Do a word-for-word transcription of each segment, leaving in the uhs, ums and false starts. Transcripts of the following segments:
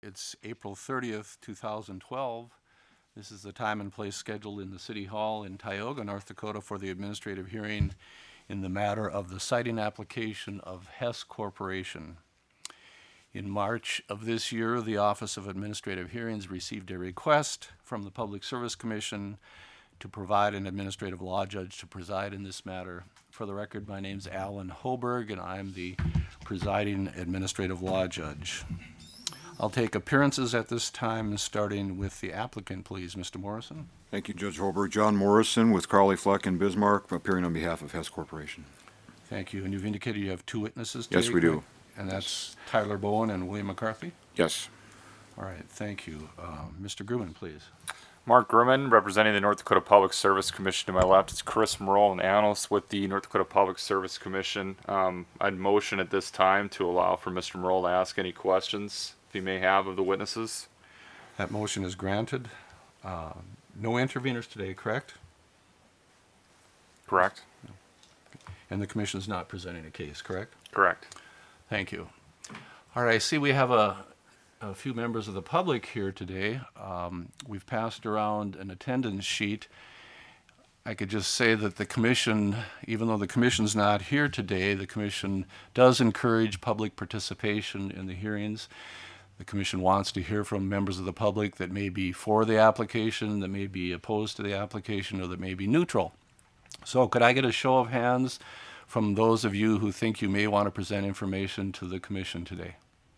It's April thirtieth, two thousand twelve. This is the time and place scheduled in the City Hall in Tioga, North Dakota for the administrative hearing in the matter of the siting application of Hess Corporation. In March of this year, the Office of Administrative Hearings received a request from the Public Service Commission to provide an administrative law judge to preside in this matter. For the record, my name's Alan Hoberg, and I'm the presiding administrative law judge. I'll take appearances at this time, starting with the applicant, please. Mister Morrison. Thank you, Judge Hoberg. John Morrison with Crowley, Fleck, and Bismarck, appearing on behalf of Hess Corporation. Thank you. And you've indicated you have two witnesses today? Yes, we do. And that's Tyler Bowen and William McCarthy? Yes. All right, thank you. Uh, Mister Grumman, please. Mark Grumman, representing the North Dakota Public Service Commission. To my left is Chris Merle, an analyst with the North Dakota Public Service Commission. Um, I'd motion at this time to allow for Mister Merle to ask any questions if he may have of the witnesses. That motion is granted. Uh, no interveners today, correct? Correct. And the commission is not presenting a case, correct? Correct. Thank you. All right, I see we have a, a few members of the public here today. Um, we've passed around an attendance sheet. I could just say that the commission, even though the commission's not here today, the commission does encourage public participation in the hearings. The commission wants to hear from members of the public that may be for the application, that may be opposed to the application, or that may be neutral. So could I get a show of hands from those of you who think you may want to present information to the commission today?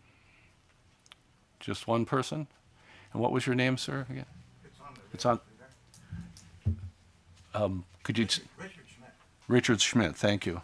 Just one person? And what was your name, sir, again? It's on. The it's on. Um, could you? T- Richard Schmidt. Richard Schmidt, thank you.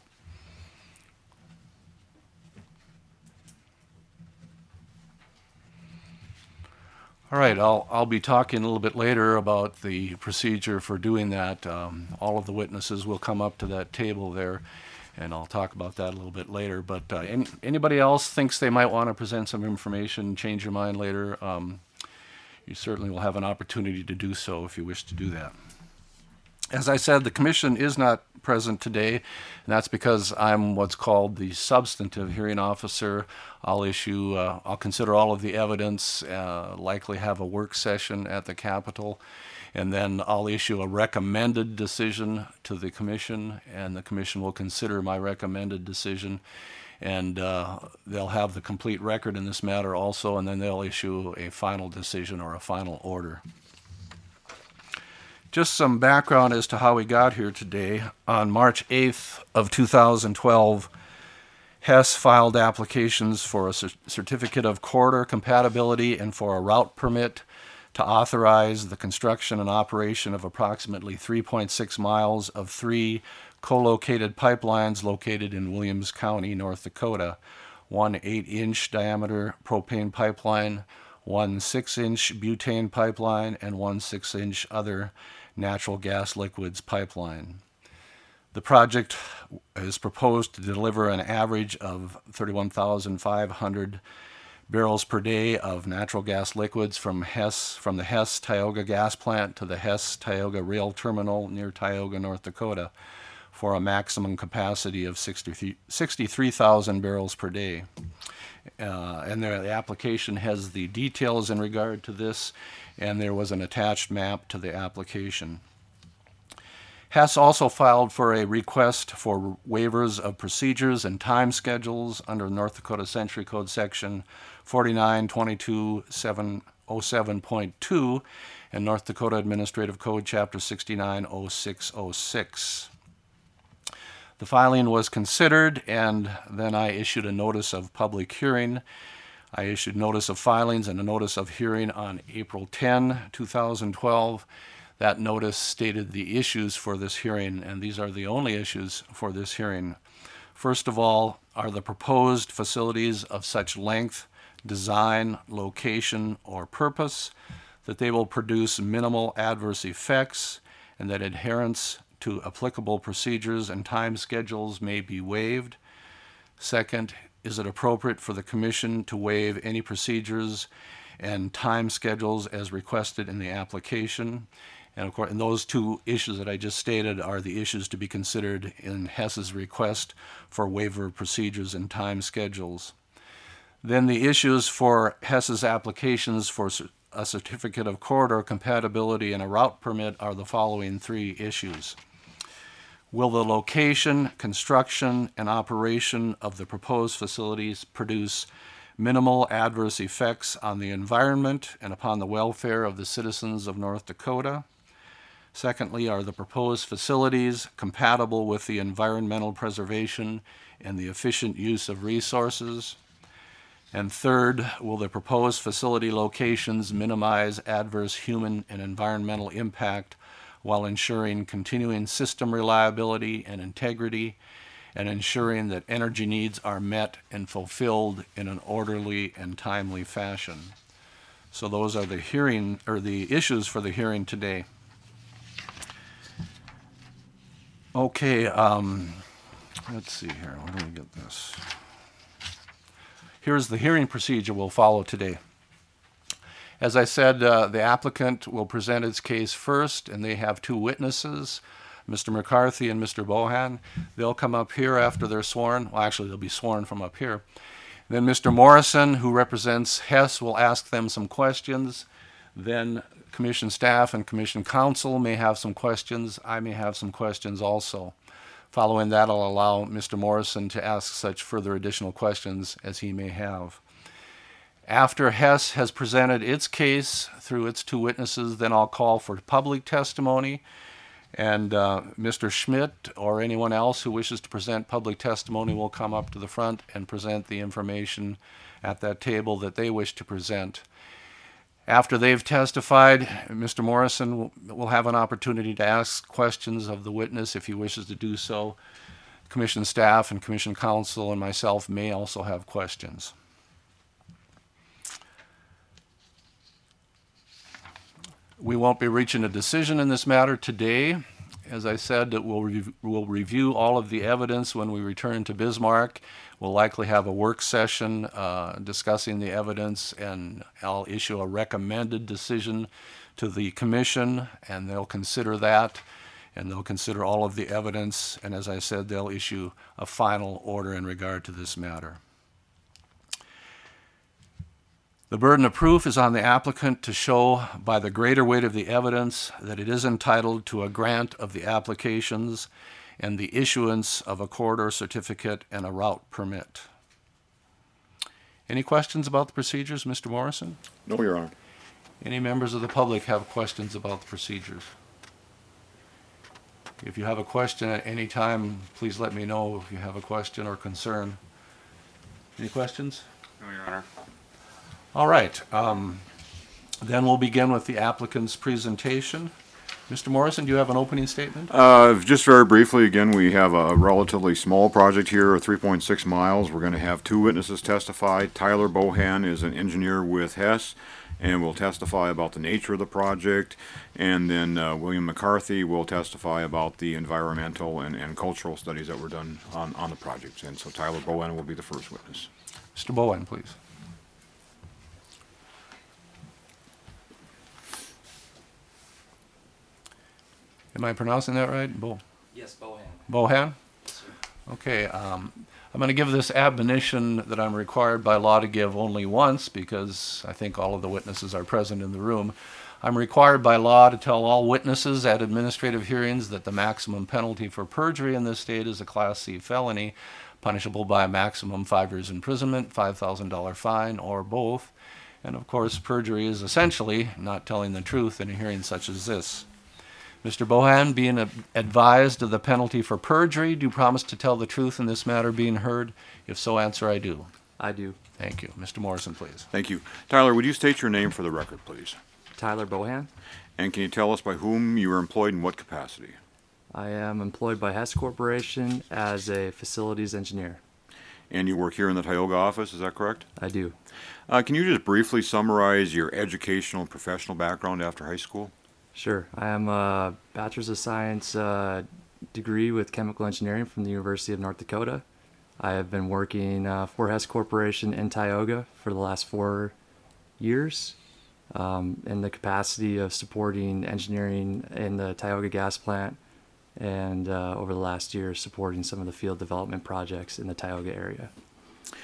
All right, I'll, I'll be talking a little bit later about the procedure for doing that. Um, all of the witnesses will come up to that table there, and I'll talk about that a little bit later. But uh, any, anybody else thinks they might want to present some information, change your mind later, um, you certainly will have an opportunity to do so if you wish to do that. As I said, the commission is not present today, and that's because I'm what's called the substantive hearing officer. I'll issue, uh, I'll consider all of the evidence, uh, likely have a work session at the Capitol, and then I'll issue a recommended decision to the commission, and the commission will consider my recommended decision, and uh, they'll have the complete record in this matter also, and then they'll issue a final decision or a final order. Just some background as to how we got here today. On March eighth of two thousand twelve, Hess filed applications for a cer- certificate of corridor compatibility and for a route permit to authorize the construction and operation of approximately three point six miles of three co-located pipelines located in Williams County, North Dakota. One eight-inch diameter propane pipeline, one six-inch butane pipeline, and one six-inch other natural gas liquids pipeline. The project is proposed to deliver an average of thirty-one thousand five hundred barrels per day of natural gas liquids from Hess, from the Hess Tioga gas plant to the Hess Tioga rail terminal near Tioga, North Dakota, for a maximum capacity of sixty-three thousand barrels per day. Uh, and the, the application has the details in regard to this, and there was an attached map to the application. Hess also filed for a request for waivers of procedures and time schedules under North Dakota Century Code Section forty-nine twenty-two seven oh seven point two and North Dakota Administrative Code Chapter sixty-nine oh six oh six. The filing was considered, and then I issued a notice of public hearing. I issued notice of filings and a notice of hearing on April tenth, two thousand twelve. That notice stated the issues for this hearing, and these are the only issues for this hearing. First of all, are the proposed facilities of such length, design, location, or purpose that they will produce minimal adverse effects, and that adherence to applicable procedures and time schedules may be waived. Second, is it appropriate for the commission to waive any procedures and time schedules as requested in the application? And of course, and those two issues that I just stated are the issues to be considered in Hess's request for waiver of procedures and time schedules. Then the issues for Hess's applications for cer- a certificate of corridor compatibility and a route permit are the following three issues. Will the location, construction, and operation of the proposed facilities produce minimal adverse effects on the environment and upon the welfare of the citizens of North Dakota? Secondly, are the proposed facilities compatible with the environmental preservation and the efficient use of resources? And third, will the proposed facility locations minimize adverse human and environmental impact while ensuring continuing system reliability and integrity and ensuring that energy needs are met and fulfilled in an orderly and timely fashion? So those are the hearing, or the issues for the hearing today. Okay, um, let's see here. Where do we get this? Here's the hearing procedure we'll follow today. As I said, uh, the applicant will present its case first, and they have two witnesses, Mister McCarthy and Mister Bohan. They'll come up here after they're sworn. Well, actually, they'll be sworn from up here. Then Mister Morrison, who represents Hess, will ask them some questions. Then Commission staff and Commission counsel may have some questions. I may have some questions also. Following that, I'll allow Mister Morrison to ask such further additional questions as he may have. After Hess has presented its case through its two witnesses, then I'll call for public testimony, and uh, Mister Schmidt or anyone else who wishes to present public testimony will come up to the front and present the information at that table that they wish to present. After they've testified, Mister Morrison will, will have an opportunity to ask questions of the witness if he wishes to do so. Commission staff and Commission counsel and myself may also have questions. We won't be reaching a decision in this matter today. As I said, that we'll, re- we'll review all of the evidence when we return to Bismarck. We'll likely have a work session uh, discussing the evidence, and I'll issue a recommended decision to the commission, and they'll consider that, and they'll consider all of the evidence, and as I said, they'll issue a final order in regard to this matter. The burden of proof is on the applicant to show by the greater weight of the evidence that it is entitled to a grant of the applications and the issuance of a corridor certificate and a route permit. Any questions about the procedures, Mister Morrison? No, Your Honor. Any members of the public have questions about the procedures? If you have a question at any time, please let me know if you have a question or concern. Any questions? No, Your Honor. All right. Um, then we'll begin with the applicant's presentation. Mister Morrison, do you have an opening statement? Uh, just very briefly, again, we have a relatively small project here, of three point six miles. We're going to have two witnesses testify. Tyler Bohan is an engineer with Hess and will testify about the nature of the project. And then uh, William McCarthy will testify about the environmental and, and cultural studies that were done on, on the project. And so Tyler Bohan will be the first witness. Mister Bohan, please. Am I pronouncing that right? Bo- Yes, Bohan. Bohan? Yes, sir. Okay. Um, I'm going to give this admonition that I'm required by law to give only once because I think all of the witnesses are present in the room. I'm required by law to tell all witnesses at administrative hearings that the maximum penalty for perjury in this state is a Class C felony, punishable by a maximum five years imprisonment, five thousand dollars fine, or both. And of course, perjury is essentially not telling the truth in a hearing such as this. Mister Bohan, being advised of the penalty for perjury, do you promise to tell the truth in this matter being heard? If so, answer I do. I do. Thank you. Mister Morrison, please. Thank you. Tyler, would you state your name for the record, please? Tyler Bohan. And can you tell us by whom you were employed in what capacity? I am employed by Hess Corporation as a facilities engineer. And you work here in the Tioga office, is that correct? I do. Uh, can you just briefly summarize your educational and professional background after high school? Sure. I am a Bachelor's of Science uh, degree with chemical engineering from the University of North Dakota. I have been working uh, for Hess Corporation in Tioga for the last four years um, in the capacity of supporting engineering in the Tioga gas plant, and uh, over the last year supporting some of the field development projects in the Tioga area.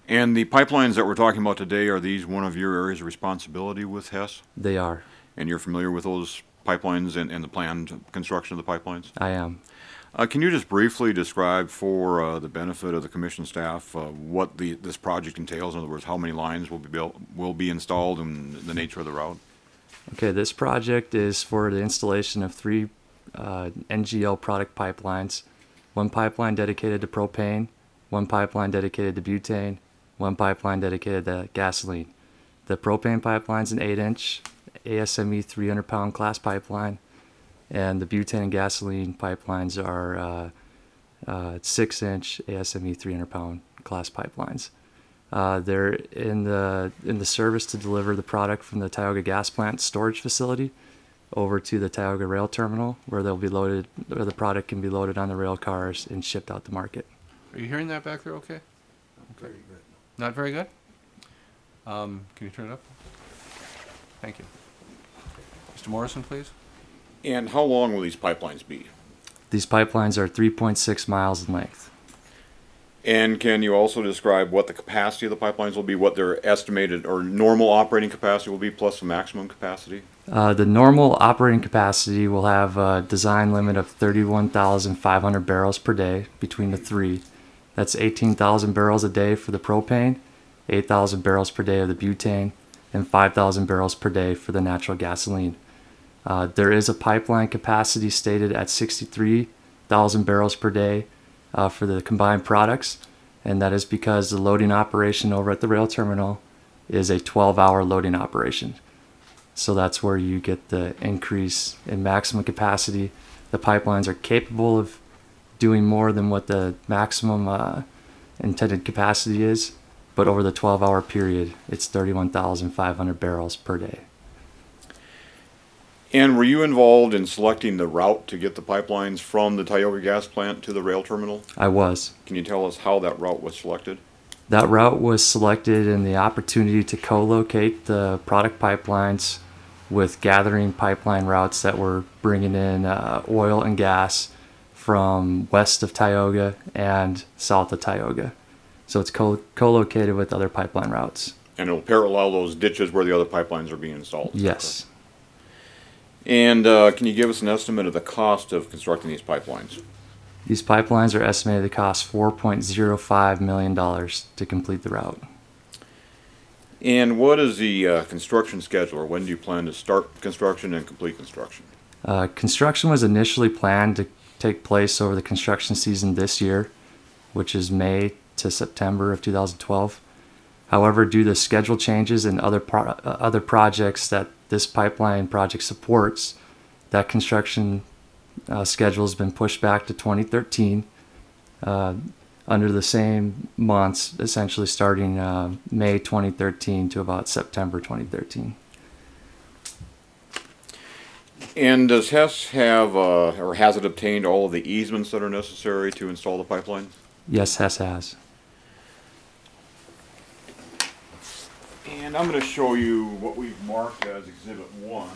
And the pipelines that we're talking about today, are these one of your areas of responsibility with Hess? They are. And you're familiar with those pipelines and, and the planned construction of the pipelines? I am. Uh, can you just briefly describe for uh, the benefit of the commission staff uh, what the this project entails? In other words, how many lines will be built, will be installed, and the nature of the route? Okay, this project is for the installation of three uh, N G L product pipelines. One pipeline dedicated to propane, one pipeline dedicated to butane, one pipeline dedicated to gasoline. The propane pipeline is an eight inch A S M E three hundred pound class pipeline, and the butane and gasoline pipelines are uh, uh, six inch A S M E three hundred pound class pipelines. Uh, they're in the in the service to deliver the product from the Tioga Gas Plant storage facility over to the Tioga Rail Terminal, where they'll be loaded, where the product can be loaded on the rail cars and shipped out to market. Are you hearing that back there okay? Very good. Not very good? Um, can you turn it up? Thank you. Mister Morrison, please. And how long will these pipelines be? These pipelines are three point six miles in length. And can you also describe what the capacity of the pipelines will be, what their estimated or normal operating capacity will be, plus the maximum capacity? Uh, the normal operating capacity will have a design limit of thirty-one thousand five hundred barrels per day between the three. That's eighteen thousand barrels a day for the propane, eight thousand barrels per day of the butane, and five thousand barrels per day for the natural gasoline. Uh, there is a pipeline capacity stated at sixty-three thousand barrels per day uh, for the combined products, and that is because the loading operation over at the rail terminal is a twelve hour loading operation. So that's where you get the increase in maximum capacity. The pipelines are capable of doing more than what the maximum uh, intended capacity is, but over the twelve hour period, it's thirty-one thousand five hundred barrels per day. And were you involved in selecting the route to get the pipelines from the Tioga Gas Plant to the rail terminal? I was. Can you tell us how that route was selected? That route was selected in the opportunity to co-locate the product pipelines with gathering pipeline routes that were bringing in uh, oil and gas from west of Tioga and south of Tioga. So it's co- co-located with other pipeline routes. And it'll parallel those ditches where the other pipelines are being installed? Yes. And uh, can you give us an estimate of the cost of constructing these pipelines? These pipelines are estimated to cost four point zero five million dollars to complete the route. And what is the uh, construction schedule, or when do you plan to start construction and complete construction? Uh, construction was initially planned to take place over the construction season this year, which is May to September of two thousand twelve. However, due to schedule changes and other pro- uh, other projects that this pipeline project supports, that construction uh, schedule has been pushed back to twenty thirteen uh, under the same months, essentially starting uh, May twenty thirteen to about September twenty thirteen. And does Hess have, uh, or has it obtained all of the easements that are necessary to install the pipelines? Yes, Hess has. And I'm going to show you what we've marked as Exhibit one.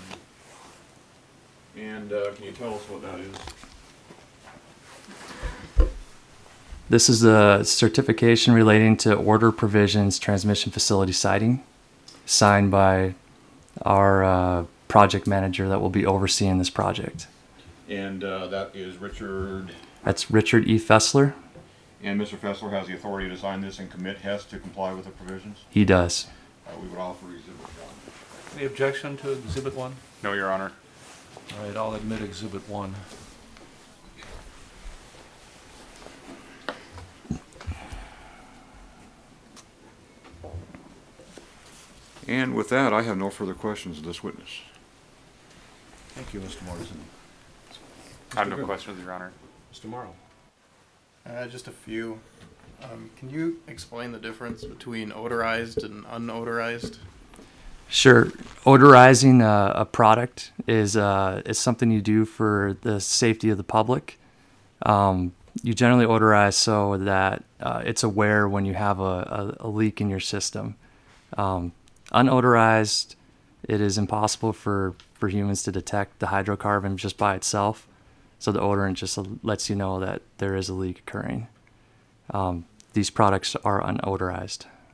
And uh, can you tell us what that is? This is the certification relating to order provisions transmission facility siting, signed by our uh, project manager that will be overseeing this project. And uh, that is Richard. That's Richard E. Fessler. And Mister Fessler has the authority to sign this and commit Hess to comply with the provisions? He does. Uh, we would offer Exhibit one. Any objection to Exhibit one? No, Your Honor. All right, I'll admit Exhibit one. And with that, I have no further questions of this witness. Thank you, Mister Morrison. I have no questions, Your Honor. Mister Morrow. Uh, just a few. Um, can you explain the difference between odorized and unodorized? Sure. Odorizing uh, a product is uh, is something you do for the safety of the public. Um, you generally odorize so that uh, it's aware when you have a, a, a leak in your system. Um, unodorized, it is impossible for, for humans to detect the hydrocarbon just by itself. So the odorant just lets you know that there is a leak occurring. Um, these products are unodorized.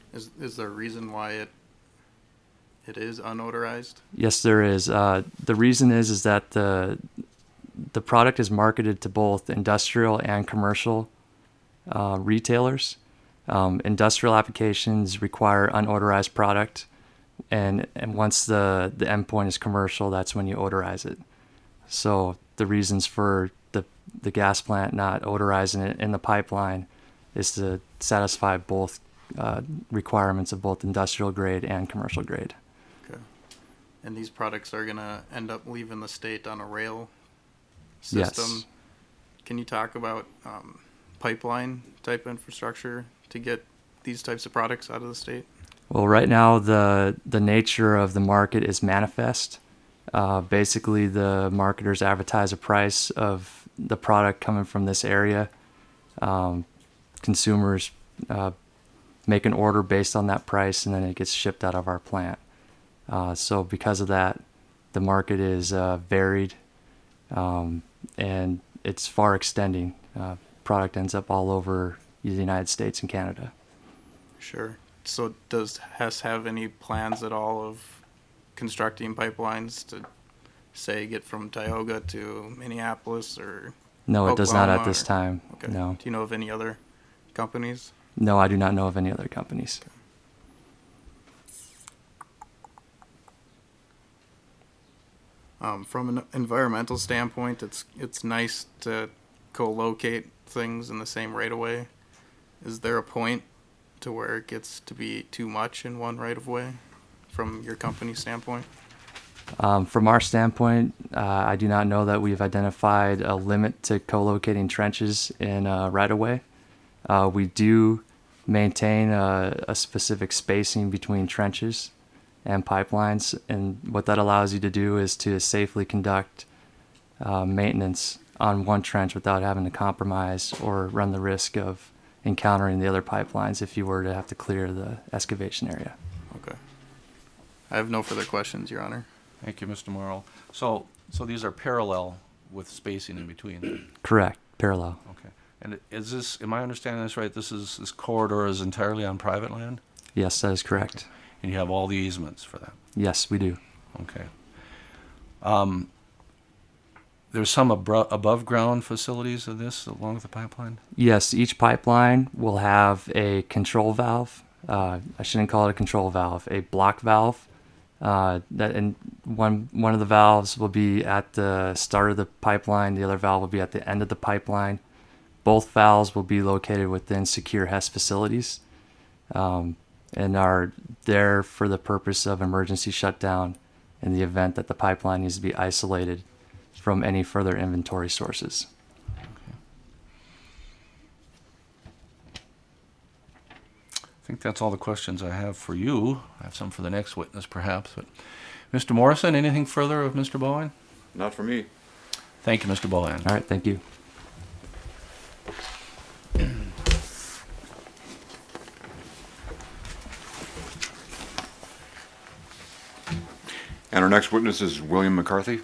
Is is there a reason why it it is unodorized? Yes, there is. Uh, the reason is is that the the product is marketed to both industrial and commercial uh, retailers. Um, industrial applications require unodorized product, and and once the the endpoint is commercial, that's when you odorize it. So the reasons for the the gas plant not odorizing it in the pipeline is to satisfy both uh, requirements of both industrial grade and commercial grade. Okay. And these products are gonna end up leaving the state on a rail system. Yes. Can you talk about um, pipeline type infrastructure to get these types of products out of the state? Well, right now the the nature of the market is manifest. Uh, basically, the marketers advertise a price of the product coming from this area. Um, consumers uh, make an order based on that price, and then it gets shipped out of our plant. Uh, so because of that, the market is uh, varied, um, and it's far extending. Uh, product ends up all over the United States and Canada. Sure. So does Hess have any plans at all of constructing pipelines to, say, get from Tioga to Minneapolis or No, it does not at Oklahoma this or- time. Okay. No. Do you know of any other companies? No, I do not know of any other companies. Um, from an environmental standpoint, it's it's nice to co-locate things in the same right of way. Is there a point to where it gets to be too much in one right of way, from your company standpoint? Um, from our standpoint, uh, I do not know that we've identified a limit to co-locating trenches in uh, right-of-way. Uh, we do maintain a, a specific spacing between trenches and pipelines, and what that allows you to do is to safely conduct uh, maintenance on one trench without having to compromise or run the risk of encountering the other pipelines if you were to have to clear the excavation area. Okay. I have no further questions, Your Honor. Thank you, Mister Morrell. So, so these are parallel with spacing in between them? Correct, parallel. Okay. And is this, am I understanding this right, this is, this corridor is entirely on private land? Yes, that is correct. And you have all the easements for that? Yes, we do. Okay. Um, there's some abro- above-ground facilities of this along with the pipeline? Yes, each pipeline will have a control valve. Uh, I shouldn't call it a control valve, a block valve. Uh, that and one one of the valves will be at the start of the pipeline. The other valve will be at the end of the pipeline. Both valves will be located within secure Hess facilities, um, and are there for the purpose of emergency shutdown in the event that the pipeline needs to be isolated from any further inventory sources. I think that's all the questions I have for you. I have some for the next witness, perhaps. But Mister Morrison, anything further of Mister Bowen? Not for me. Thank you, Mister Bowen. All right, thank you. And our next witness is William McCarthy.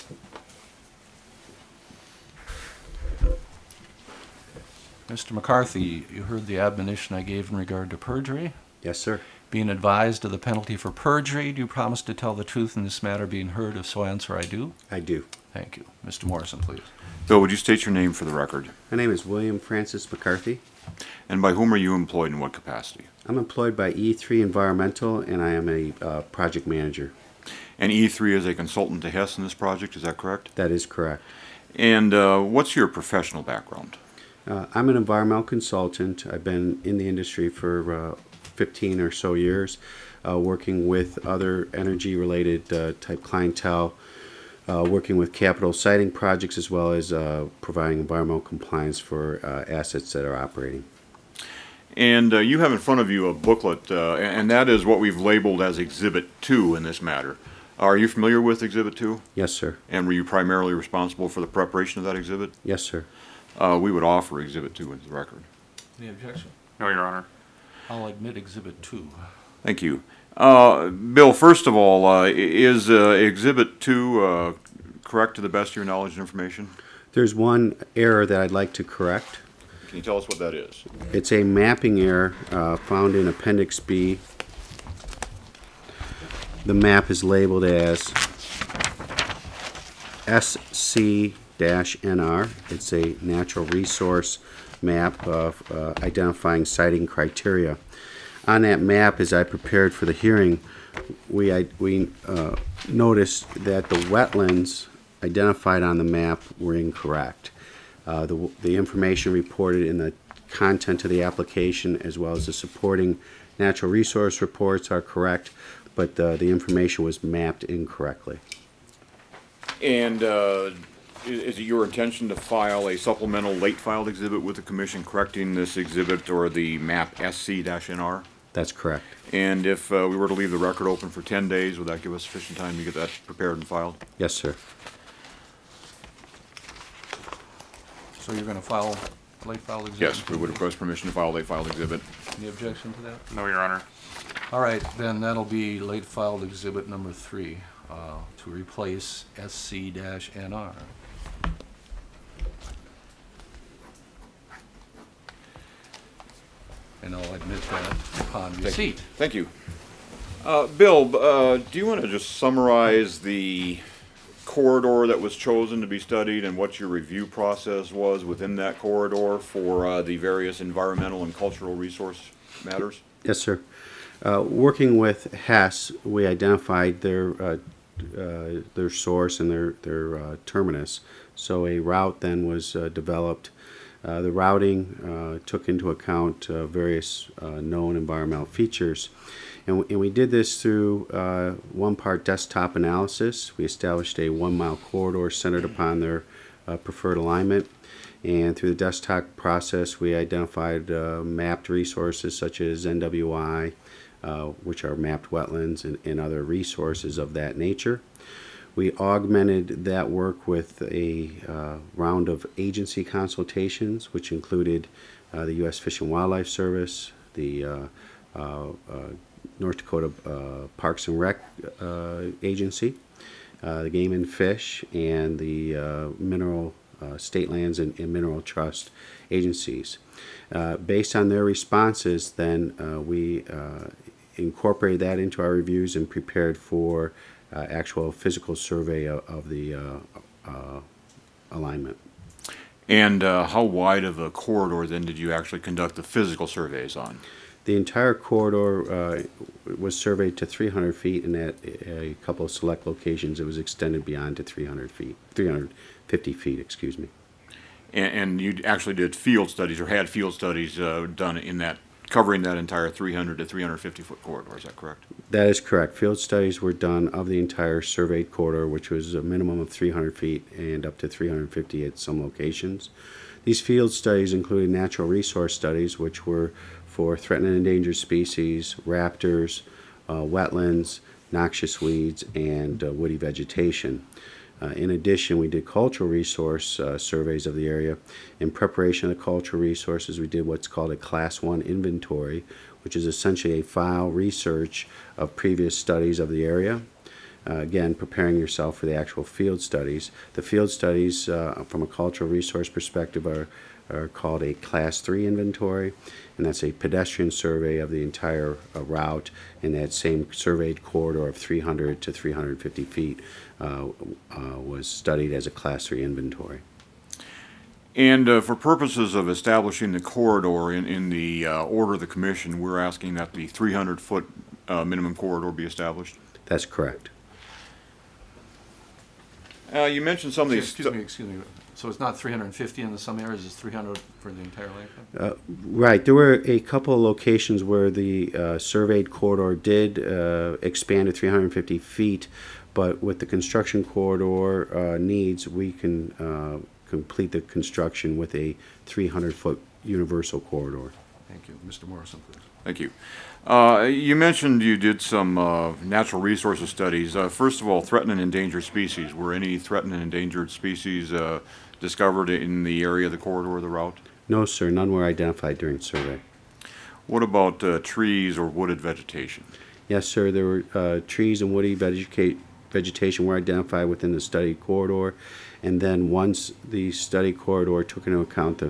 Mister McCarthy, you heard the admonition I gave in regard to perjury. Yes, sir. Being advised of the penalty for perjury, do you promise to tell the truth in this matter being heard? If so, answer I do. I do. Thank you. Mister Morrison, please. Bill, would you state your name for the record? My name is William Francis McCarthy. And by whom are you employed in what capacity? I'm employed by E three Environmental, and I am a uh, project manager. And E three is a consultant to Hess in this project, is that correct? That is correct. And uh, what's your professional background? Uh, I'm an environmental consultant. I've been in the industry for uh, fifteen or so years, uh, working with other energy-related uh, type clientele, uh, working with capital siting projects, as well as uh, providing environmental compliance for uh, assets that are operating. And uh, you have in front of you a booklet, uh, and that is what we've labeled as Exhibit two in this matter. Are you familiar with Exhibit two? Yes, sir. And were you primarily responsible for the preparation of that exhibit? Yes, sir. Uh, we would offer Exhibit two into the record. Any objection? No, Your Honor. I'll admit Exhibit two. Thank you. Uh, Bill, first of all, uh, is uh, Exhibit two uh, correct to the best of your knowledge and information? There's one error that I'd like to correct. Can you tell us what that is? It's a mapping error uh, found in Appendix B. The map is labeled as S C N R. It's a natural resource map of uh, identifying siting criteria. On that map, as I prepared for the hearing, we, I, we uh, noticed that the wetlands identified on the map were incorrect. Uh, the, the information reported in the content of the application as well as the supporting natural resource reports are correct, but uh, the information was mapped incorrectly. And uh, is, is it your intention to file a supplemental late filed exhibit with the commission correcting this exhibit or the map S C N R? That's correct. And if uh, we were to leave the record open for ten days, would that give us sufficient time to get that prepared and filed? Yes, sir. So you're going to file late filed exhibit? Yes, we would request permission to file a late filed exhibit. Any objection to that? No, Your Honor. All right, then that'll be late filed exhibit number three uh, to replace S C N R. And I'll admit that upon receipt. Thank you. Uh, Bill, uh, do you want to just summarize the corridor that was chosen to be studied and what your review process was within that corridor for uh, the various environmental and cultural resource matters? Yes, sir. Uh, working with Hess, we identified their uh, uh, their source and their their uh, terminus. So a route then was uh, developed. Uh, the routing uh, took into account uh, various uh, known environmental features, and, w and we did this through uh, one part desktop analysis. We established a one mile corridor centered upon their uh, preferred alignment. And through the desktop process, we identified uh, mapped resources such as N W I, uh, which are mapped wetlands, and, and other resources of that nature. We augmented that work with a uh, round of agency consultations, which included uh, the U S Fish and Wildlife Service, the uh, uh, uh, North Dakota uh, Parks and Rec uh, Agency, uh, the Game and Fish, and the uh, Mineral uh, State Lands and, and Mineral Trust agencies. Uh, based on their responses, then uh, we uh, incorporated that into our reviews and prepared for Uh, actual physical survey of, of the uh, uh, alignment. And uh, how wide of a corridor then did you actually conduct the physical surveys on? The entire corridor uh, was surveyed to three hundred feet, and at a couple of select locations it was extended beyond to three hundred feet, three hundred fifty feet, excuse me. And, and you actually did field studies or had field studies uh, done in that, covering that entire three hundred to three hundred fifty foot corridor, is that correct? That is correct. Field studies were done of the entire surveyed corridor, which was a minimum of three hundred feet and up to three hundred fifty at some locations. These field studies included natural resource studies, which were for threatened and endangered species, raptors, uh, wetlands, noxious weeds, and uh, woody vegetation. Uh, in addition, we did cultural resource uh, surveys of the area. In preparation of the cultural resources, we did what's called a Class one inventory, which is essentially a file research of previous studies of the area. Uh, again, preparing yourself for the actual field studies. The field studies, uh, from a cultural resource perspective, are, are called a Class three inventory, and that's a pedestrian survey of the entire uh, route in that same surveyed corridor of three hundred to three hundred fifty feet. Uh, uh, was studied as a Class three inventory. And uh, for purposes of establishing the corridor in, in the uh, order of the commission, we're asking that the three hundred foot uh, minimum corridor be established? That's correct. Uh, you mentioned some of these... Excuse me, excuse me. So it's not three hundred fifty in the some areas, it's three hundred for the entire length? Uh, right. There were a couple of locations where the uh, surveyed corridor did uh, expand to three hundred fifty feet, but with the construction corridor uh, needs, we can uh, complete the construction with a three hundred foot universal corridor. Thank you. Mister Morrison, please. Thank you. Uh, you mentioned you did some uh, natural resources studies. Uh, first of all, threatened and endangered species. Were any threatened and endangered species uh, discovered in the area of the corridor of the route? No, sir. None were identified during survey. What about uh, trees or wooded vegetation? Yes, sir. There were uh, trees and woody vegeta vegetation were identified within the study corridor, and then once the study corridor took into account the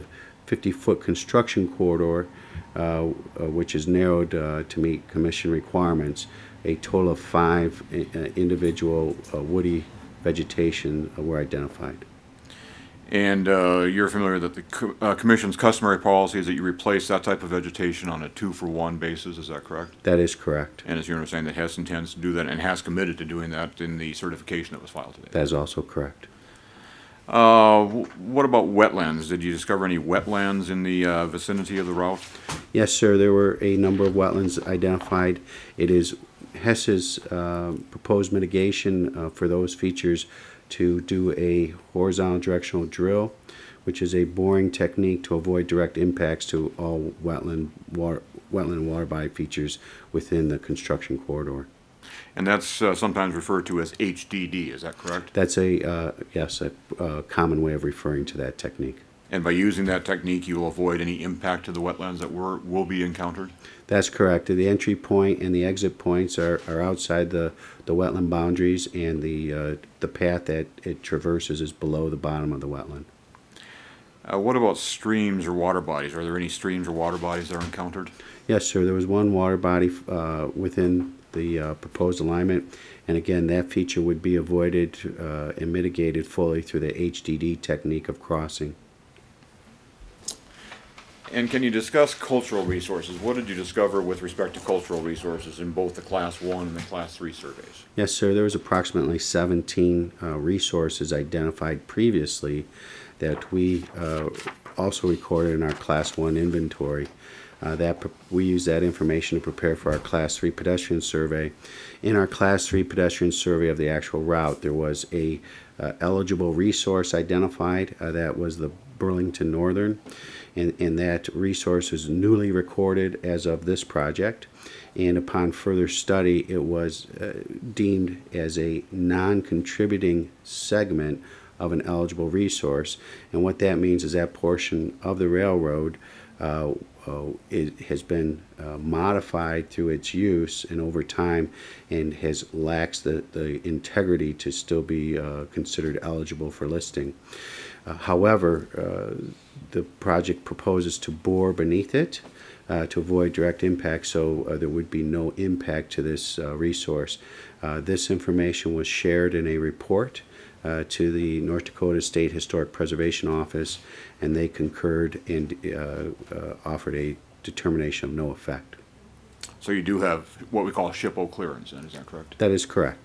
fifty-foot construction corridor, uh, uh, which is narrowed uh, to meet commission requirements. A total of five uh, individual uh, woody vegetation uh, were identified. And uh, you're familiar that the co- uh, commission's customary policy is that you replace that type of vegetation on a two-for-one basis, is that correct? That is correct. And as you're saying, that Hess intends to do that and has committed to doing that in the certification that was filed today. That is also correct. Uh, wh- what about wetlands? Did you discover any wetlands in the uh, vicinity of the route? Yes, sir. There were a number of wetlands identified. It is Hess's uh, proposed mitigation uh, for those features to do a horizontal directional drill, which is a boring technique to avoid direct impacts to all wetland water, wetland water body features within the construction corridor. And that's uh, sometimes referred to as H D D, is that correct? That's a, uh, yes, a uh, common way of referring to that technique. And by using that technique, you will avoid any impact to the wetlands that were, will be encountered? That's correct. The entry point and the exit points are, are outside the, the wetland boundaries, and the, uh, the path that it traverses is below the bottom of the wetland. Uh, what about streams or water bodies? Are there any streams or water bodies that are encountered? Yes, sir. There was one water body uh, within the uh, proposed alignment, and again, that feature would be avoided uh, and mitigated fully through the H D D technique of crossing. And can you discuss cultural resources? What did you discover with respect to cultural resources in both the Class one and the Class three surveys? Yes, sir. There was approximately seventeen uh, resources identified previously that we uh, also recorded in our Class one inventory. Uh, that we use that information to prepare for our Class three pedestrian survey. In our Class three pedestrian survey of the actual route, there was a uh, eligible resource identified. Uh, that was the Burlington Northern, and, and that resource is newly recorded as of this project. And upon further study, it was uh, deemed as a non-contributing segment of an eligible resource. And what that means is that portion of the railroad uh, uh, it has been uh, modified through its use and over time, and has lacks the, the integrity to still be uh, considered eligible for listing. Uh, however, uh, the project proposes to bore beneath it uh, to avoid direct impact, so uh, there would be no impact to this uh, resource. Uh, this information was shared in a report uh, to the North Dakota State Historic Preservation Office, and they concurred and uh, uh, offered a determination of no effect. So you do have what we call SHPO clearance, then, is that correct? That is correct.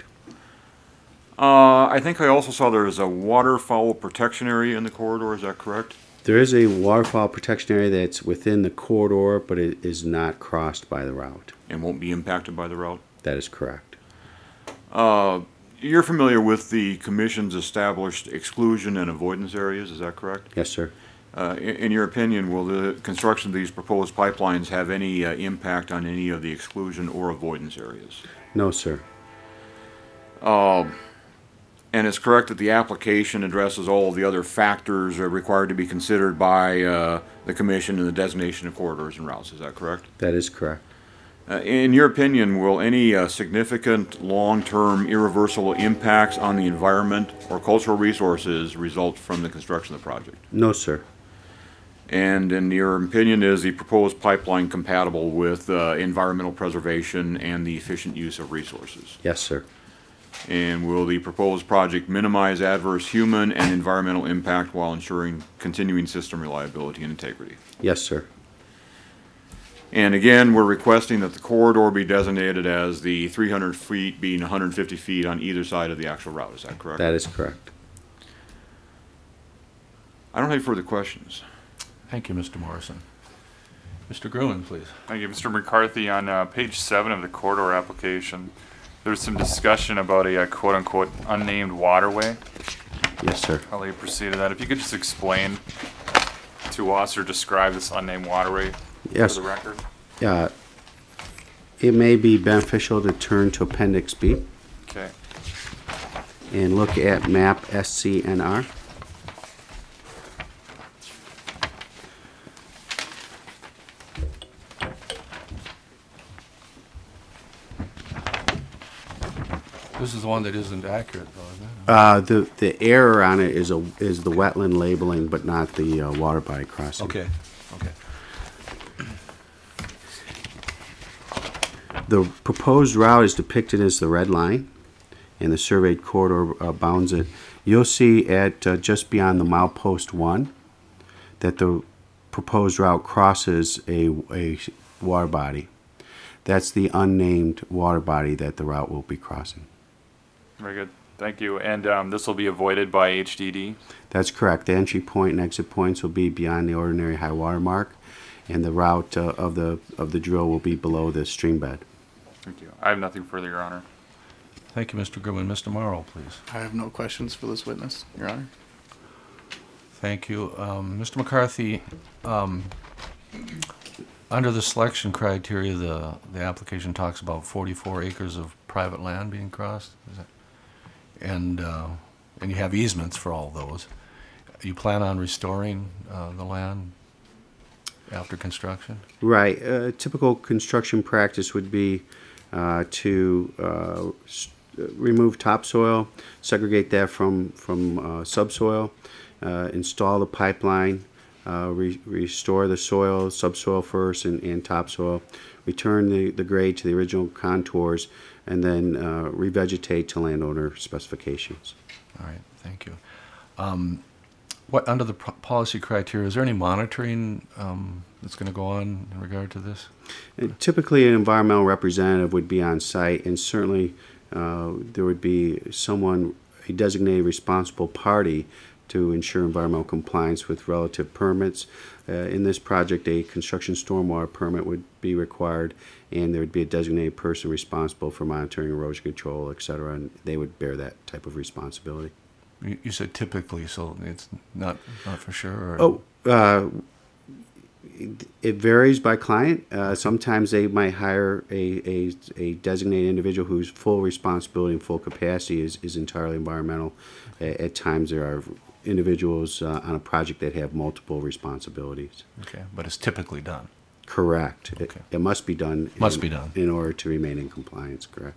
Uh, I think I also saw there is a waterfowl protection area in the corridor, is that correct? There is a waterfowl protection area that's within the corridor, but it is not crossed by the route. And won't be impacted by the route? That is correct. Uh, you're familiar with the Commission's established exclusion and avoidance areas, is that correct? Yes, sir. Uh, in, in your opinion, will the construction of these proposed pipelines have any uh, impact on any of the exclusion or avoidance areas? No, sir. Uh, and it's correct that the application addresses all of the other factors uh, required to be considered by uh, the Commission in the designation of corridors and routes, is that correct? That is correct. Uh, in your opinion, will any uh, significant long-term irreversible impacts on the environment or cultural resources result from the construction of the project? No, sir. And in your opinion, is the proposed pipeline compatible with uh, environmental preservation and the efficient use of resources? Yes, sir. And will the proposed project minimize adverse human and environmental impact while ensuring continuing system reliability and integrity? Yes, sir. And again, we're requesting that the corridor be designated as the three hundred feet being one hundred fifty feet on either side of the actual route. Is that correct? That is correct. I don't have any further questions. Thank you, Mister Morrison. Mister Gruen, please. Thank you, Mister McCarthy. On uh, page seven of the corridor application, there's some discussion about a uh, quote-unquote unnamed waterway. Yes, sir. I'll let you proceed to that. If you could just explain to us or describe this unnamed waterway Yes. for the record. Uh, it may be beneficial to turn to Appendix B Okay. and look at map S C N R. This is the one that isn't accurate, though, isn't it? Uh, the, the error on it is a, is the wetland labeling, but not the uh, water body crossing. Okay, okay. The proposed route is depicted as the red line, and the surveyed corridor uh, bounds it. You'll see at uh, just beyond the milepost one that the proposed route crosses a, a water body. That's the unnamed water body that the route will be crossing. Very good. Thank you. And um, this will be avoided by H D D? That's correct. The entry point and exit points will be beyond the ordinary high water mark, and the route uh, of the of the drill will be below the stream bed. Thank you. I have nothing further, Your Honor. Thank you, Mister Goodwin. Mister Morrow, please. I have no questions for this witness, Your Honor. Thank you. Um, Mister McCarthy, um, under the selection criteria, the, the application talks about forty-four acres of private land being crossed. Is that, and, uh, and you have easements for all those. You plan on restoring uh, the land after construction? Right. Uh, typical construction practice would be uh, to uh, s- remove topsoil, segregate that from, from uh, subsoil, uh, install the pipeline, uh, re- restore the soil, subsoil first and, and topsoil, return the, the grade to the original contours, and then uh, revegetate to landowner specifications. All right, thank you. Um, what, under the pro- policy criteria, is there any monitoring um, that's going to go on in regard to this? And typically, an environmental representative would be on site, and certainly uh, there would be someone, a designated responsible party, to ensure environmental compliance with relative permits. Uh, in this project, a construction stormwater permit would be required, and there would be a designated person responsible for monitoring erosion control, et cetera, and they would bear that type of responsibility. You, you said typically, so it's not not for sure? Or? Oh, uh, it, it varies by client. Uh, sometimes they might hire a, a, a designated individual whose full responsibility and full capacity is, is entirely environmental. At, at times there are individuals uh, on a project that have multiple responsibilities. Okay, but it's typically done. Correct. Okay. It, it must be done. Must in, be done. in order to remain in compliance. Correct.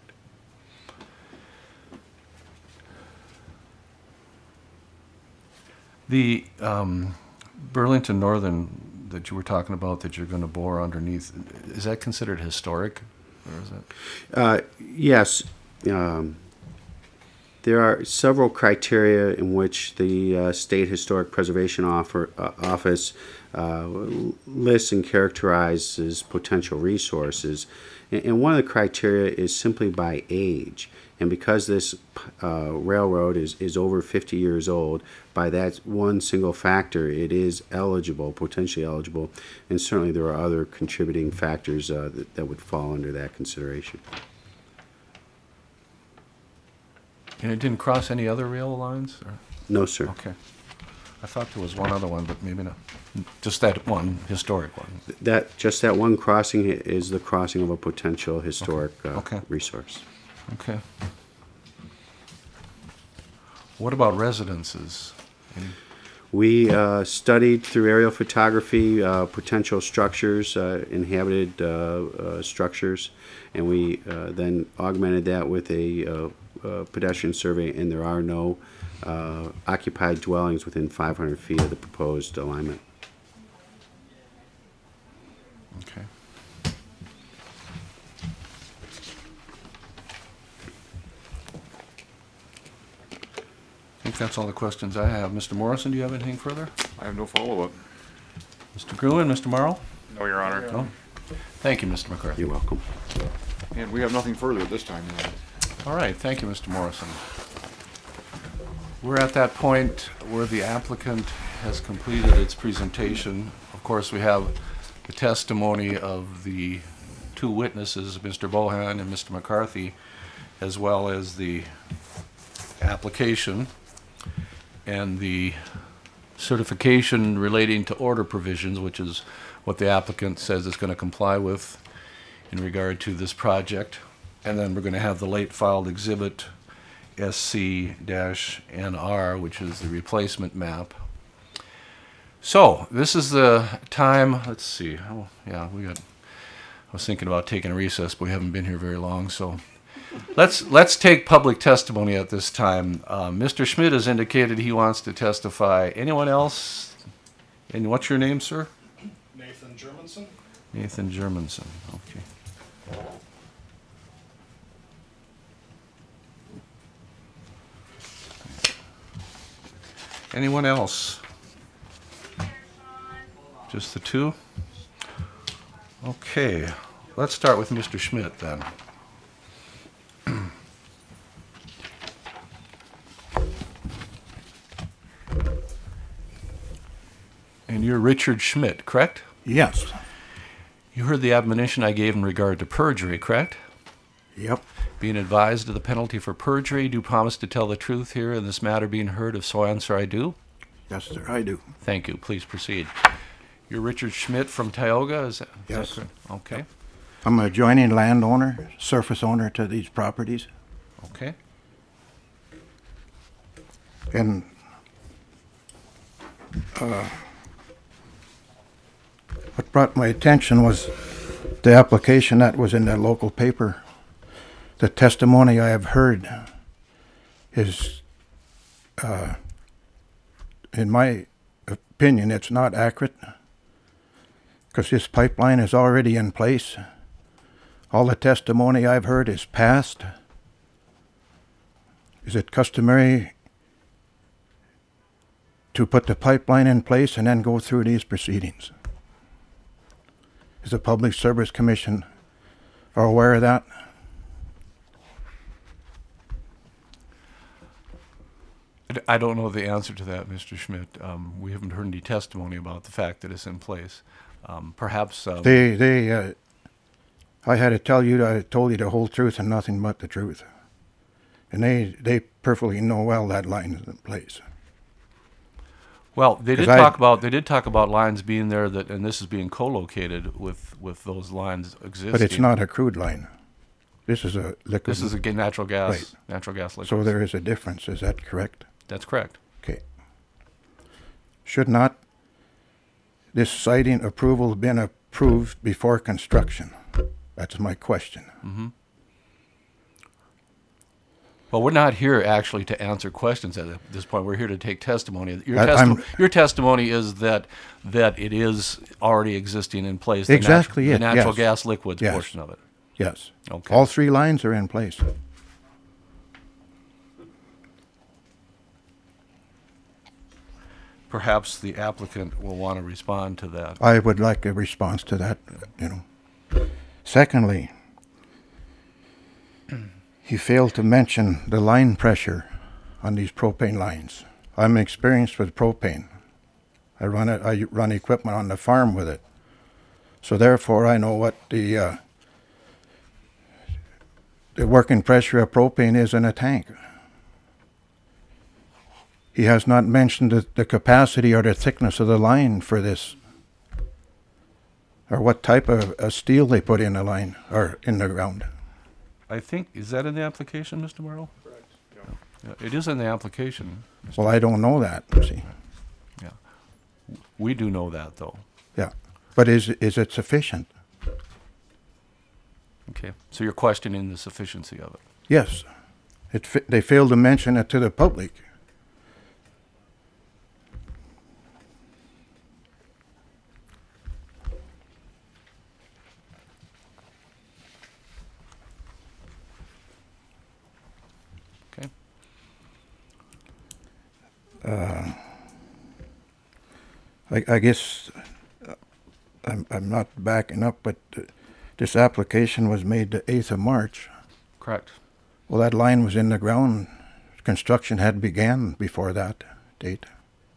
The um, Burlington Northern that you were talking about that you're going to bore underneath, is that considered historic? Or is it? Uh, yes. Um, there are several criteria in which the uh, State Historic Preservation Offer, uh, Office uh, lists and characterizes potential resources. And, and one of the criteria is simply by age. And because this uh, railroad is, is over fifty years old, by that one single factor, it is eligible, potentially eligible. And certainly there are other contributing factors uh, that, that would fall under that consideration. And it didn't cross any other rail lines? Or? No, sir. Okay. I thought there was one other one, but maybe not. Just that one historic one. That just that one crossing is the crossing of a potential historic Okay. Uh, Okay. resource. Okay. What about residences? Any? We uh, studied through aerial photography uh, potential structures, uh, inhabited uh, uh, structures, and we uh, then augmented that with a, uh, uh pedestrian survey, and there are no uh, occupied dwellings within five hundred feet of the proposed alignment. Okay. I think that's all the questions I have. Mister Morrison, do you have anything further? I have no follow-up. Mister Gruen, Mister Morrow? No, Your Honor. No? Thank you, Mister McCarthy. You're welcome. And we have nothing further at this time. Your Honor. All right, thank you, Mister Morrison. We're at that point where the applicant has completed its presentation. Of course, we have the testimony of the two witnesses, Mister Bohan and Mister McCarthy, as well as the application and the certification relating to order provisions, which is what the applicant says it's going to comply with in regard to this project. And then we're going to have the late filed exhibit S C N R, which is the replacement map. So this is the time, let's see, oh, yeah, we got, I was thinking about taking a recess, but we haven't been here very long, so let's let's take public testimony at this time. Uh, Mister Schmidt has indicated he wants to testify. Anyone else? And what's your name, sir? Nathan Germanson. Nathan Germanson. Okay. Anyone else? Just the two? Okay. Let's start with Mister Schmidt then. And you're Richard Schmidt, correct? Yes. You heard the admonition I gave in regard to perjury, correct? Yep. Being advised of the penalty for perjury, do you promise to tell the truth here in this matter being heard? If so, answer I do. Yes, sir, I do. Thank you. Please proceed. You're Richard Schmidt from Tioga, is that, is Yes. that correct? Okay. I'm an adjoining landowner, surface owner to these properties. Okay. And uh, what brought my attention was the application that was in the local paper. The testimony I have heard is, uh, in my opinion, it's not accurate because this pipeline is already in place. All the testimony I've heard is past. Is it customary to put the pipeline in place and then go through these proceedings? Is the Public Service Commission aware of that? I don't know the answer to that, Mister Schmidt. Um, we haven't heard any testimony about the fact that it's in place. Um, perhaps... Um, They, they, uh, I had to tell you, I told you the whole truth and nothing but the truth. And they, they perfectly know well that line is in place. Well, they did 'Cause I- talk about they did talk about lines being there that, and this is being co-located with, with those lines existing. But it's not a crude line. This is a liquid. This is a ga- natural gas, Right. natural gas liquid. So there is a difference, is that correct? That's correct. Okay. Should not this siting approval have been approved before construction? That's my question. Mm-hmm. Well, we're not here actually to answer questions at this point. We're here to take testimony. Your, I- testi- I'm- your testimony is that that it is already existing in place. The nat- Exactly The it, natural yes. gas liquids Yes. portion of it. Yes. Okay. All three lines are in place. Perhaps the applicant will want to respond to that. I would like a response to that, you know. Secondly, he failed to mention the line pressure on these propane lines. I'm experienced with propane. I run it. I run equipment on the farm with it, so therefore I know what the uh, the working pressure of propane is in a tank. He has not mentioned the, the capacity or the thickness of the line for this, or what type of uh, steel they put in the line or in the ground. I think, is that in the application, Mister Morrow? Correct. Yeah. Yeah, it is in the application. Mister Well, I don't know that. See, Yeah. We do know that, though. yeah, but is is it sufficient? Okay. So you're questioning the sufficiency of it. Yes, it. Fa- they failed to mention it to the public. Okay. Uh, I, I guess uh, I'm, I'm not backing up, but uh, this application was made the eighth of March. Correct. Well, that line was in the ground. Construction had began before that date.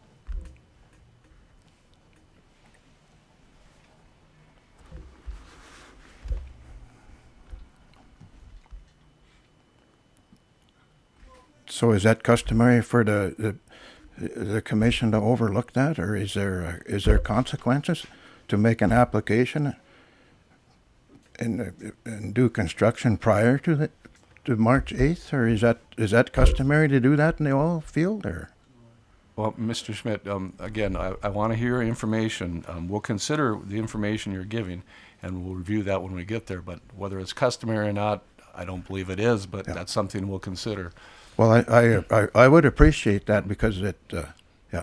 So is that customary for the, the the commission to overlook that, or is there uh, is there consequences to make an application and, uh, and do construction prior to the to March eighth, or is that is that customary to do that in the oil field, or? Well, Mister Schmidt, um, again, I, I want to hear information. Um, we'll consider the information you're giving, and we'll review that when we get there. But whether it's customary or not, I don't believe it is, but Yeah. that's something we'll consider. Well, I, I, I, I would appreciate that because it, uh, yeah.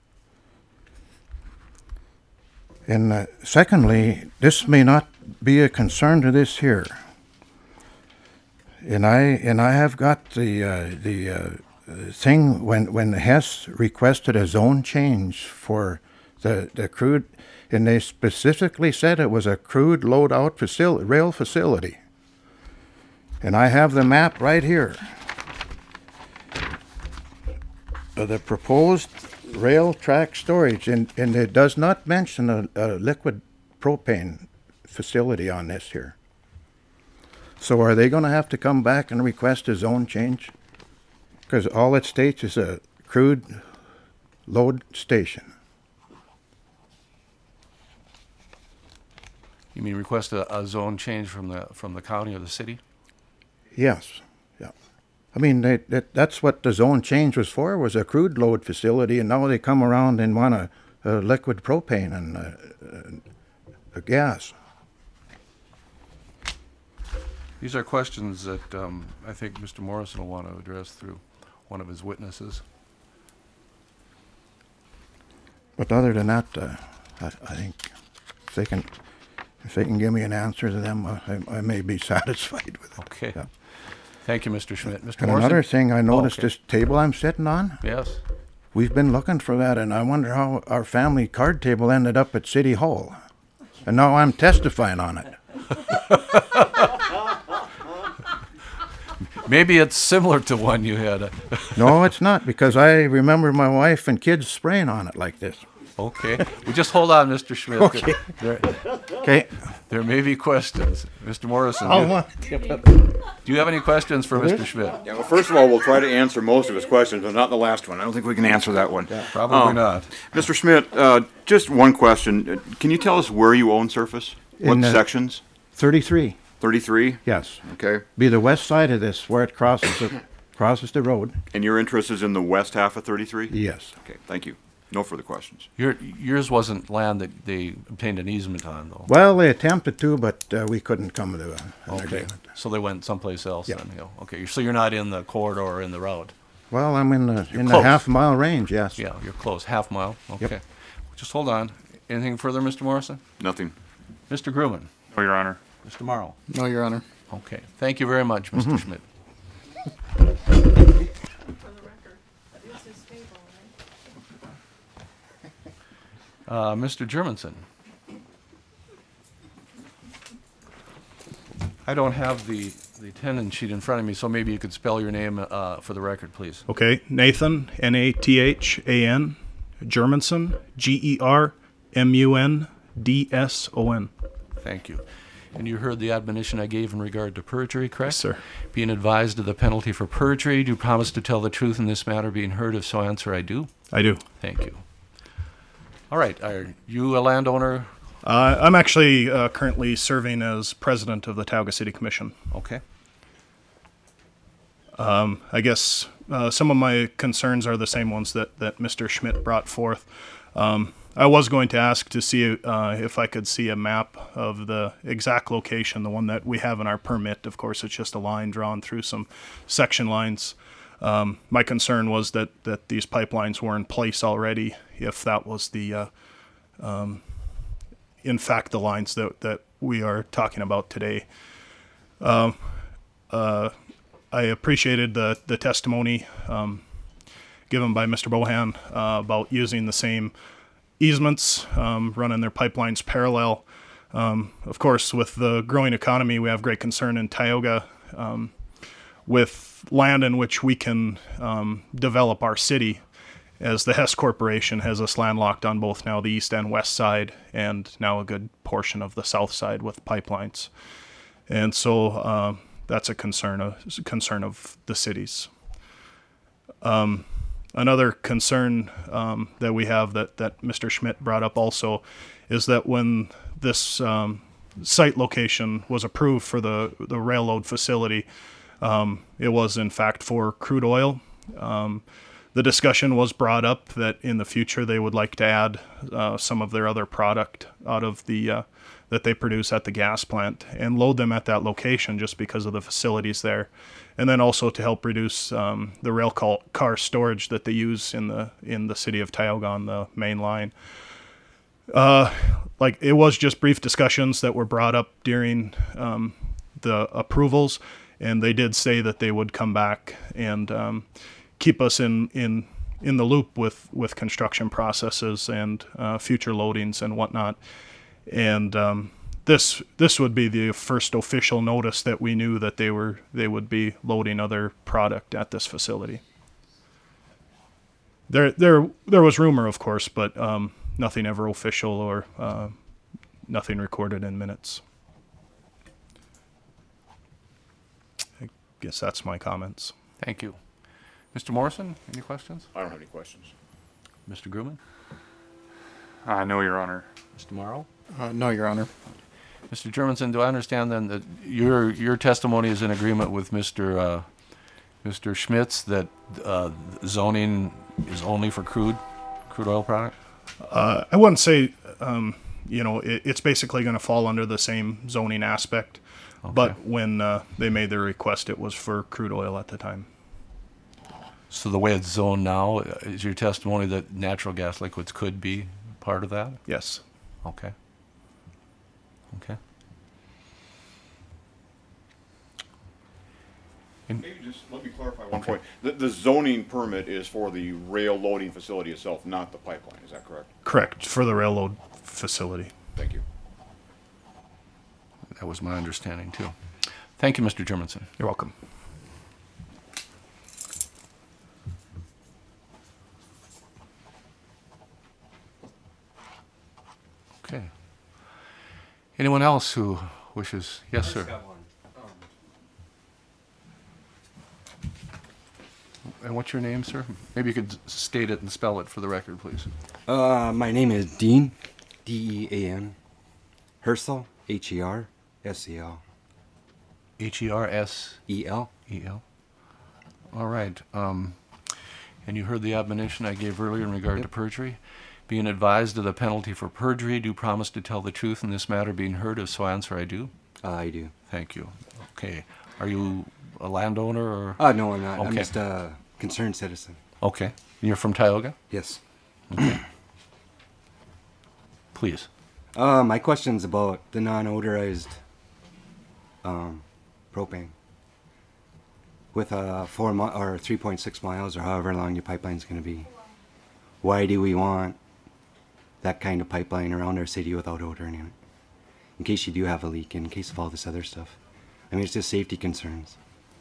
And uh, secondly, this may not be a concern to this here. And I and I have got the uh, the uh, thing when when Hess requested a zone change for the the crude, and they specifically said it was a crude load out facility, rail facility. And I have the map right here. Uh, the proposed rail track storage, and, and it does not mention a, a liquid propane facility on this here. So are they going to have to come back and request a zone change? Because all it states is a crude load station. You mean request a, a zone change from the from the county or the city? Yes, yeah. I mean, they, that, that's what the zone change was for, was a crude load facility, and now they come around and want a, a liquid propane and a, a, a gas. These are questions that um, I think Mister Morrison will want to address through one of his witnesses. But other than that, uh, I, I think if they can, if they can give me an answer to them, uh, I, I may be satisfied with it. Okay. Yeah. Thank you, Mister Schmidt. Mister And Morrison? another thing, I noticed okay. this table I'm sitting on. Yes. We've been looking for that, and I wonder how our family card table ended up at City Hall. And now I'm testifying on it. Maybe it's similar to one you had. No, it's not, because I remember my wife and kids spraying on it like this. Okay. Well, just hold on, Mister Schmidt. Okay. There, Okay. there may be questions. Mister Morrison, I'll do, want- do you have any questions for Mister Schmidt? Yeah, well, first of all, we'll try to answer most of his questions, but not the last one. I don't think we can answer that one. Probably Um, not. Mister Schmidt, uh, just one question. Uh, Can you tell us where you own surface? What In, uh, sections? thirty-three, thirty-three? yes. Okay. Be the west side of this, where it crosses the, crosses the road. And your interest is in the west half of thirty-three? Yes. Okay, thank you. No further questions. Your, yours wasn't land that they obtained an easement on, though. Well, they attempted to, but uh, we couldn't come to a, an Okay. agreement. So they went someplace else Yeah. then. Yeah. Okay. So you're not in the corridor or in the route. Well, I'm in the in the close. half mile range. Yes. Yeah, you're close. Half mile. Okay. Just hold on. Anything further, Mister Morrison? Nothing. Mister Grumman? No, Your Honor. Mister Morrow? No, Your Honor. Okay. Thank you very much, Mister Mm-hmm. Schmidt. For the record, that is his table, right? Uh, Mister Germanson? I don't have the, the attendance sheet in front of me, so maybe you could spell your name uh, for the record, please. Okay, Nathan, N A T H A N, Germanson, G E R M U N D S O N. Thank you. And you heard the admonition I gave in regard to perjury, correct? Yes, sir. Being advised of the penalty for perjury, do you promise to tell the truth in this matter being heard? If so, answer I do. I do. Thank you. All right. Are you a landowner? Uh, I'm actually uh, currently serving as president of the Tioga City Commission. Okay. I guess uh, some of my concerns are the same ones that, that Mister Schmidt brought forth. Um, I was going to ask to see uh, if I could see a map of the exact location, the one that we have in our permit. Of course, it's just a line drawn through some section lines. Um, my concern was that, that these pipelines were in place already, if that was the, uh, um, in fact, the lines that, that we are talking about today. Um, uh, I appreciated the, the testimony um, given by Mister Bohan uh, about using the same easements, um, running their pipelines parallel. Um, of course, with the growing economy, we have great concern in Tioga um, with land in which we can um, develop our city, as the Hess Corporation has us landlocked on both now the east and west side, and now a good portion of the south side with pipelines. And so uh, that's a concern, a concern of the cities. Um, Another concern um, that we have that, that Mister Schmidt brought up also is that when this um, site location was approved for the, the railroad facility, um, it was in fact for crude oil. Um, the discussion was brought up that in the future they would like to add uh, some of their other product out of the uh, that they produce at the gas plant and load them at that location just because of the facilities there. And then also to help reduce um, the rail car, car storage that they use in the in the city of Tioga on the main line. Uh, like it was just brief discussions that were brought up during um, the approvals, and they did say that they would come back and um, keep us in, in in the loop with, with construction processes and uh, future loadings and whatnot. And um, this this would be the first official notice that we knew that they were they would be loading other product at this facility. There there there was rumor, of course, but um, nothing ever official or uh, nothing recorded in minutes. I guess that's my comments. Thank you. Mister Morrison, any questions? I don't have any questions. Mister Grumman? I know, Your Honor. Mister Morrow? Uh, no, Your Honor. Mister Germanson, do I understand then that your your testimony is in agreement with Mister Uh, Mister Schmitz that uh, zoning is only for crude crude oil product? Uh, I wouldn't say, um, you know, it, it's basically going to fall under the same zoning aspect. Okay. But when uh, they made their request, it was for crude oil at the time. So the way it's zoned now, uh, is your testimony that natural gas liquids could be part of that? Yes. Okay. Okay. Maybe just let me clarify one point. The, the zoning permit is for the rail loading facility itself, not the pipeline. Is that correct? Correct, for the railroad facility. Thank you. That was my understanding too. Thank you, Mister Germanson. You're welcome. Okay. Anyone else who wishes? Yes, sir. And what's your name, sir? Maybe you could s- state it and spell it for the record, please. Uh, my name is Dean, D E A N, Hersel, H E R S E L. H E R S E L. E L. All right. Um, and you heard the admonition I gave earlier in regard to perjury. Being advised of the penalty for perjury, do promise to tell the truth in this matter being heard. If so, answer I do. Uh, I do. Thank you. Okay. Are you a landowner or? Uh, no, I'm not. I'm Okay. just a concerned citizen. Okay. And you're from Tioga? Yes. Please. Uh, my question's about the non-odorized um, propane. With uh, four mi- or three point six miles or however long your pipeline's going to be, why do we want that kind of pipeline around our city without odor in it? In case you do have a leak, in case of all this other stuff. I mean, it's just safety concerns.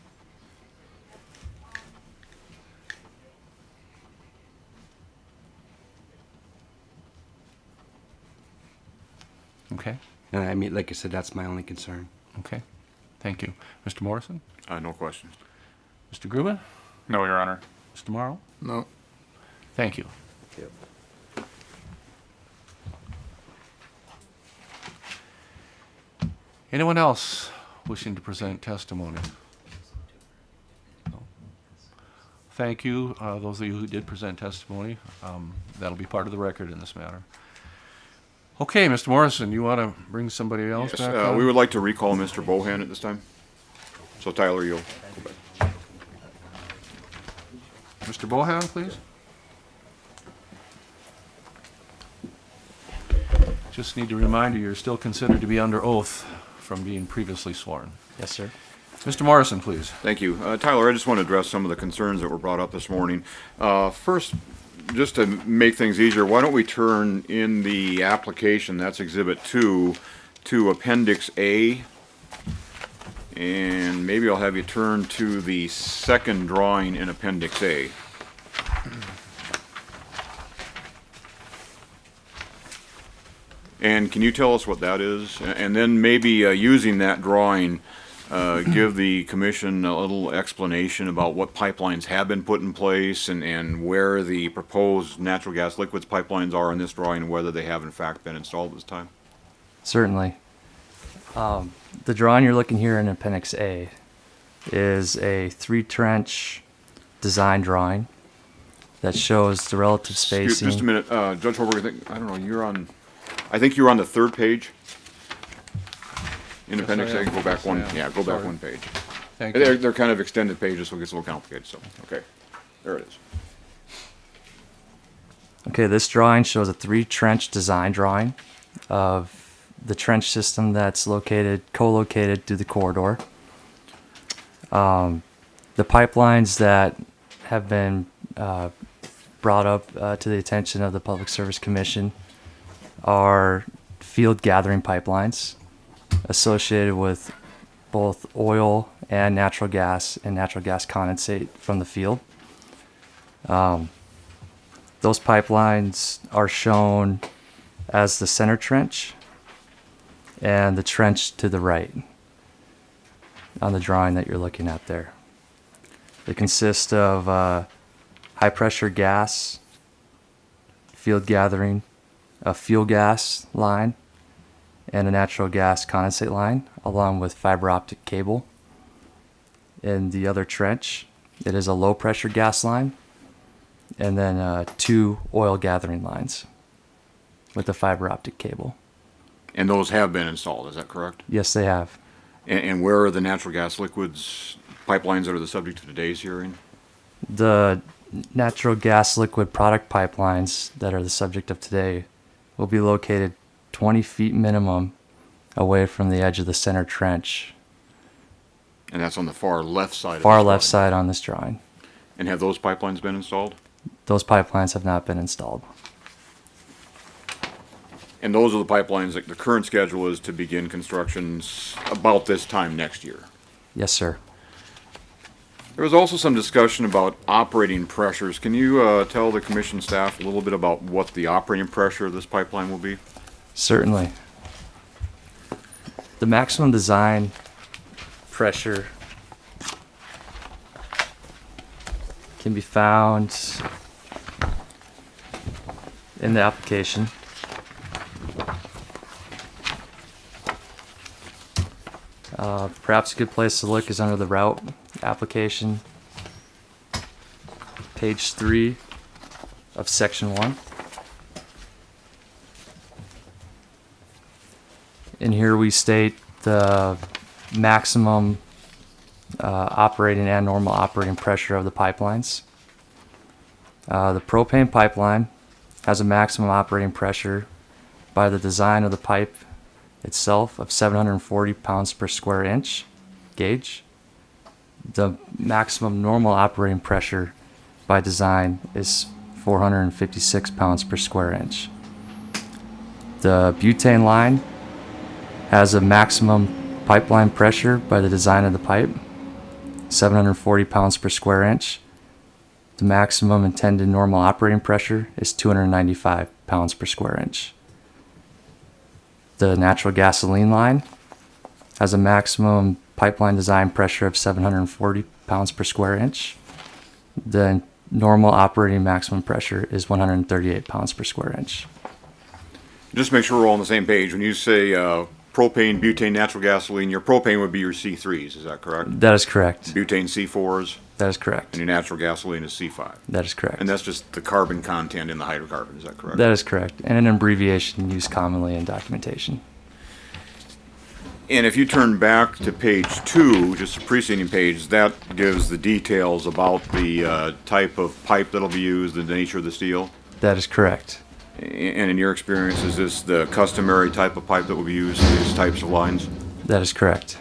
Okay. And I mean, like I said, that's my only concern. Okay. Thank you. Mister Morrison? Uh, no questions. Mister Gruber? No, Your Honor. Mister Morrow? No. Thank you. Yep. Anyone else wishing to present testimony? No. Thank you, uh, those of you who did present testimony. Um, that'll be part of the record in this matter. Okay, Mister Morrison, you want to bring somebody else Yes, back uh, on? we would like to recall Mister Bohan at this time. So Tyler, you'll go back. Mister Bohan, please. Just need to remind you, you're still considered to be under oath from being previously sworn. Yes, sir. Mister Morrison, please. Thank you. Uh, Tyler, I just want to address some of the concerns that were brought up this morning. Uh, first, just to make things easier, why don't we turn in the application, that's Exhibit two, to Appendix A. And maybe I'll have you turn to the second drawing in Appendix A. And can you tell us what that is? And then maybe uh, using that drawing, uh, give the commission a little explanation about what pipelines have been put in place and, and where the proposed natural gas liquids pipelines are in this drawing and whether they have in fact been installed at this time. Certainly. Um, the drawing you're looking here in Appendix A is a three trench design drawing that shows the relative Excuse- spacing. Just a minute, uh, Judge Holberg, I think, I don't know, you're on, I think you're on the third page. In appendix Yes, I A, am. go back Yes, I one, am. yeah, go back Sorry. one page. Thank They're, you. they're kind of extended pages, so it gets a little complicated, so, okay. There it is. Okay, this drawing shows a three trench design drawing of the trench system that's located, co-located through the corridor. Um, the pipelines that have been uh, brought up uh, to the attention of the Public Service Commission are field gathering pipelines associated with both oil and natural gas and natural gas condensate from the field. Um, those pipelines are shown as the center trench and the trench to the right on the drawing that you're looking at there. They consist of uh, high pressure gas, field gathering, a fuel gas line, and a natural gas condensate line, along with fiber optic cable. In the other trench, it is a low pressure gas line, and then uh, two oil gathering lines with the fiber optic cable. And those have been installed, is that correct? Yes, they have. And, and where are the natural gas liquids pipelines that are the subject of today's hearing? The natural gas liquid product pipelines that are the subject of today will be located twenty feet minimum away from the edge of the center trench. And that's on the far left side of Far this left drawing. side on this drawing. And have those pipelines been installed? Those pipelines have not been installed. And those are the pipelines that the current schedule is to begin constructions about this time next year. Yes, sir. There was also some discussion about operating pressures. Can you uh, tell the commission staff a little bit about what the operating pressure of this pipeline will be? Certainly. The maximum design pressure can be found in the application. Uh, perhaps a good place to look is under the route application, page three of section one. In here we state the maximum uh, operating and normal operating pressure of the pipelines. Uh, the propane pipeline has a maximum operating pressure by the design of the pipe itself of seven hundred forty pounds per square inch gauge. The maximum normal operating pressure by design is four hundred fifty-six pounds per square inch. The butane line has a maximum pipeline pressure by the design of the pipe, seven hundred forty pounds per square inch. The maximum intended normal operating pressure is two hundred ninety-five pounds per square inch. The natural gasoline line has a maximum pipeline design pressure of seven hundred forty pounds per square inch. The normal operating maximum pressure is one hundred thirty-eight pounds per square inch. Just make sure we're all on the same page. When you say uh, propane, butane, natural gasoline, your propane would be your C threes, is that correct? That is correct. Butane C fours, That is correct. and your natural gasoline is C five. That is correct. And that's just the carbon content in the hydrocarbon, is that correct? That is correct. And an abbreviation used commonly in documentation. And if you turn back to page two, just the preceding page, that gives the details about the uh, type of pipe that'll be used, the nature of the steel. That is correct. And in your experience, is this the customary type of pipe that will be used in these types of lines? That is correct.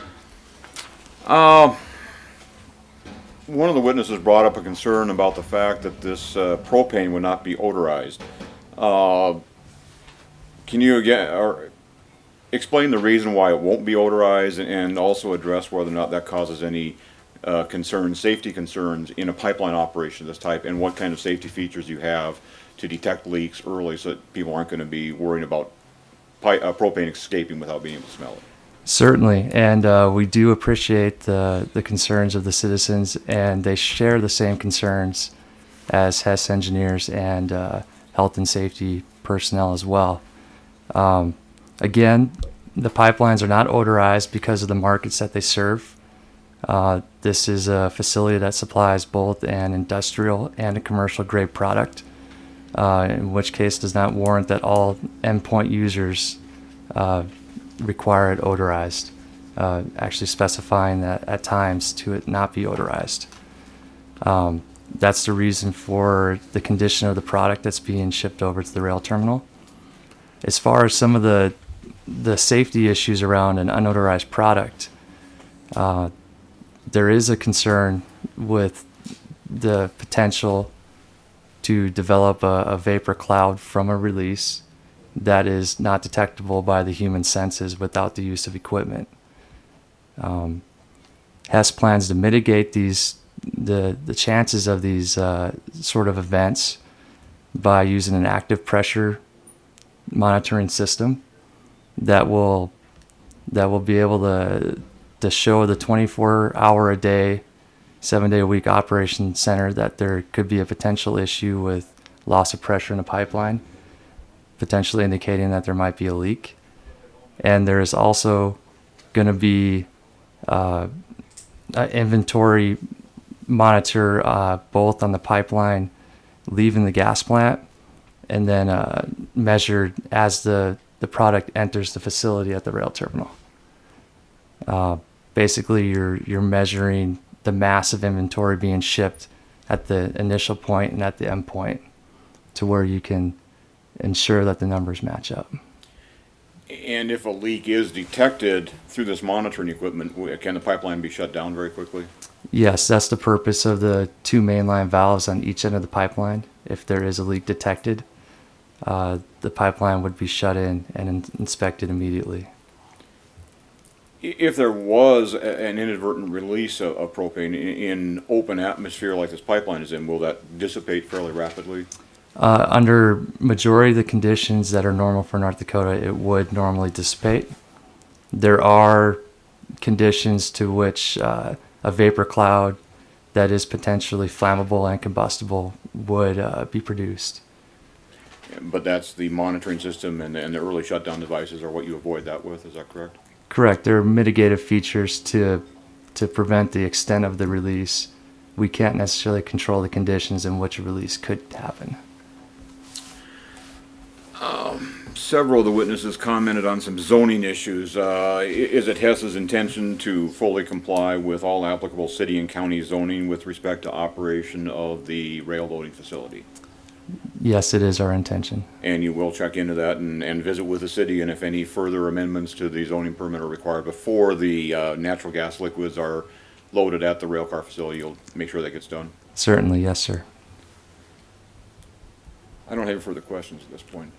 Uh, one of the witnesses brought up a concern about the fact that this uh, propane would not be odorized. Uh, can you again, or explain the reason why it won't be odorized, and also address whether or not that causes any uh, concerns, safety concerns in a pipeline operation of this type, and what kind of safety features you have to detect leaks early so that people aren't going to be worrying about pi- uh, propane escaping without being able to smell it? Certainly, and uh, we do appreciate the, the concerns of the citizens, and they share the same concerns as Hess engineers and uh, health and safety personnel as well. Um, again, the pipelines are not odorized because of the markets that they serve. Uh, this is a facility that supplies both an industrial and a commercial grade product, uh, in which case does not warrant that all endpoint users uh, require it odorized, uh, actually specifying that at times to it not be odorized. Um, that's the reason for the condition of the product that's being shipped over to the rail terminal. As far as some of the the safety issues around an unodorized product, uh, there is a concern with the potential to develop a, a vapor cloud from a release that is not detectable by the human senses without the use of equipment. Um, Hess plans to mitigate these the the chances of these uh, sort of events by using an active pressure monitoring system that will that will be able to to show the twenty-four hour a day, seven day a week operation center that there could be a potential issue with loss of pressure in a pipeline, potentially indicating that there might be a leak. And there is also going to be uh, an inventory monitor uh, both on the pipeline leaving the gas plant and then uh, measured as the, the product enters the facility at the rail terminal. Uh, basically, you're you're measuring the mass of inventory being shipped at the initial point and at the end point to where you can ensure that the numbers match up. And if a leak is detected through this monitoring equipment, w- can the pipeline be shut down very quickly? Yes, that's the purpose of the two mainline valves on each end of the pipeline. If there is a leak detected, uh, the pipeline would be shut in and in- inspected immediately. I- If there was a- an inadvertent release of, of propane in, in open atmosphere like this pipeline is in, will that dissipate fairly rapidly? Uh, under majority of the conditions that are normal for North Dakota, it would normally dissipate. There are conditions to which uh, a vapor cloud that is potentially flammable and combustible would uh, be produced. But that's the monitoring system and, and the early shutdown devices are what you avoid that with, is that correct? Correct. There are mitigative features to to prevent the extent of the release. We can't necessarily control the conditions in which a release could happen. Several of the witnesses commented on some zoning issues. Uh, i- Is it Hess's intention to fully comply with all applicable city and county zoning with respect to operation of the rail loading facility? Yes, it is our intention. And you will check into that and, and visit with the city, and if any further amendments to the zoning permit are required before the uh, natural gas liquids are loaded at the rail car facility, you'll make sure that gets done. Certainly, yes, sir. I don't have any further questions at this point.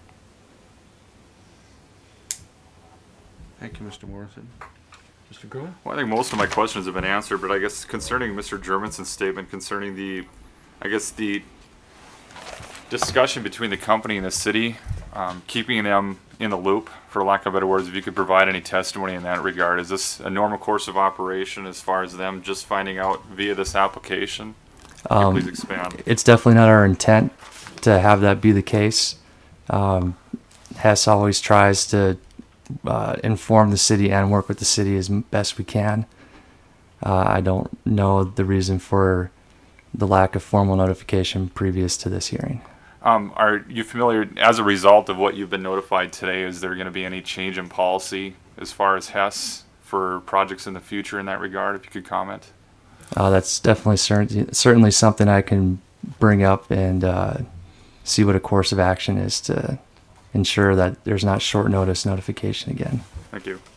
Thank you, Mister Morrison. Mister Gruen? Well, I think most of my questions have been answered, but I guess concerning Mister Germanson's statement concerning the, I guess the discussion between the company and the city, um, keeping them in the loop, for lack of better words, if you could provide any testimony in that regard. Is this a normal course of operation as far as them just finding out via this application? Could you Um, please expand? It's definitely not our intent to have that be the case. Um, Hess always tries to uh, inform the city and work with the city as m- best we can. Uh, I don't know the reason for the lack of formal notification previous to this hearing. Um, are you familiar, as a result of what you've been notified today, is there going to be any change in policy as far as Hess for projects in the future in that regard, if you could comment? Uh, that's definitely cer- certainly something I can bring up and uh, see what a course of action is to ensure that there's not short notice notification again. Thank you.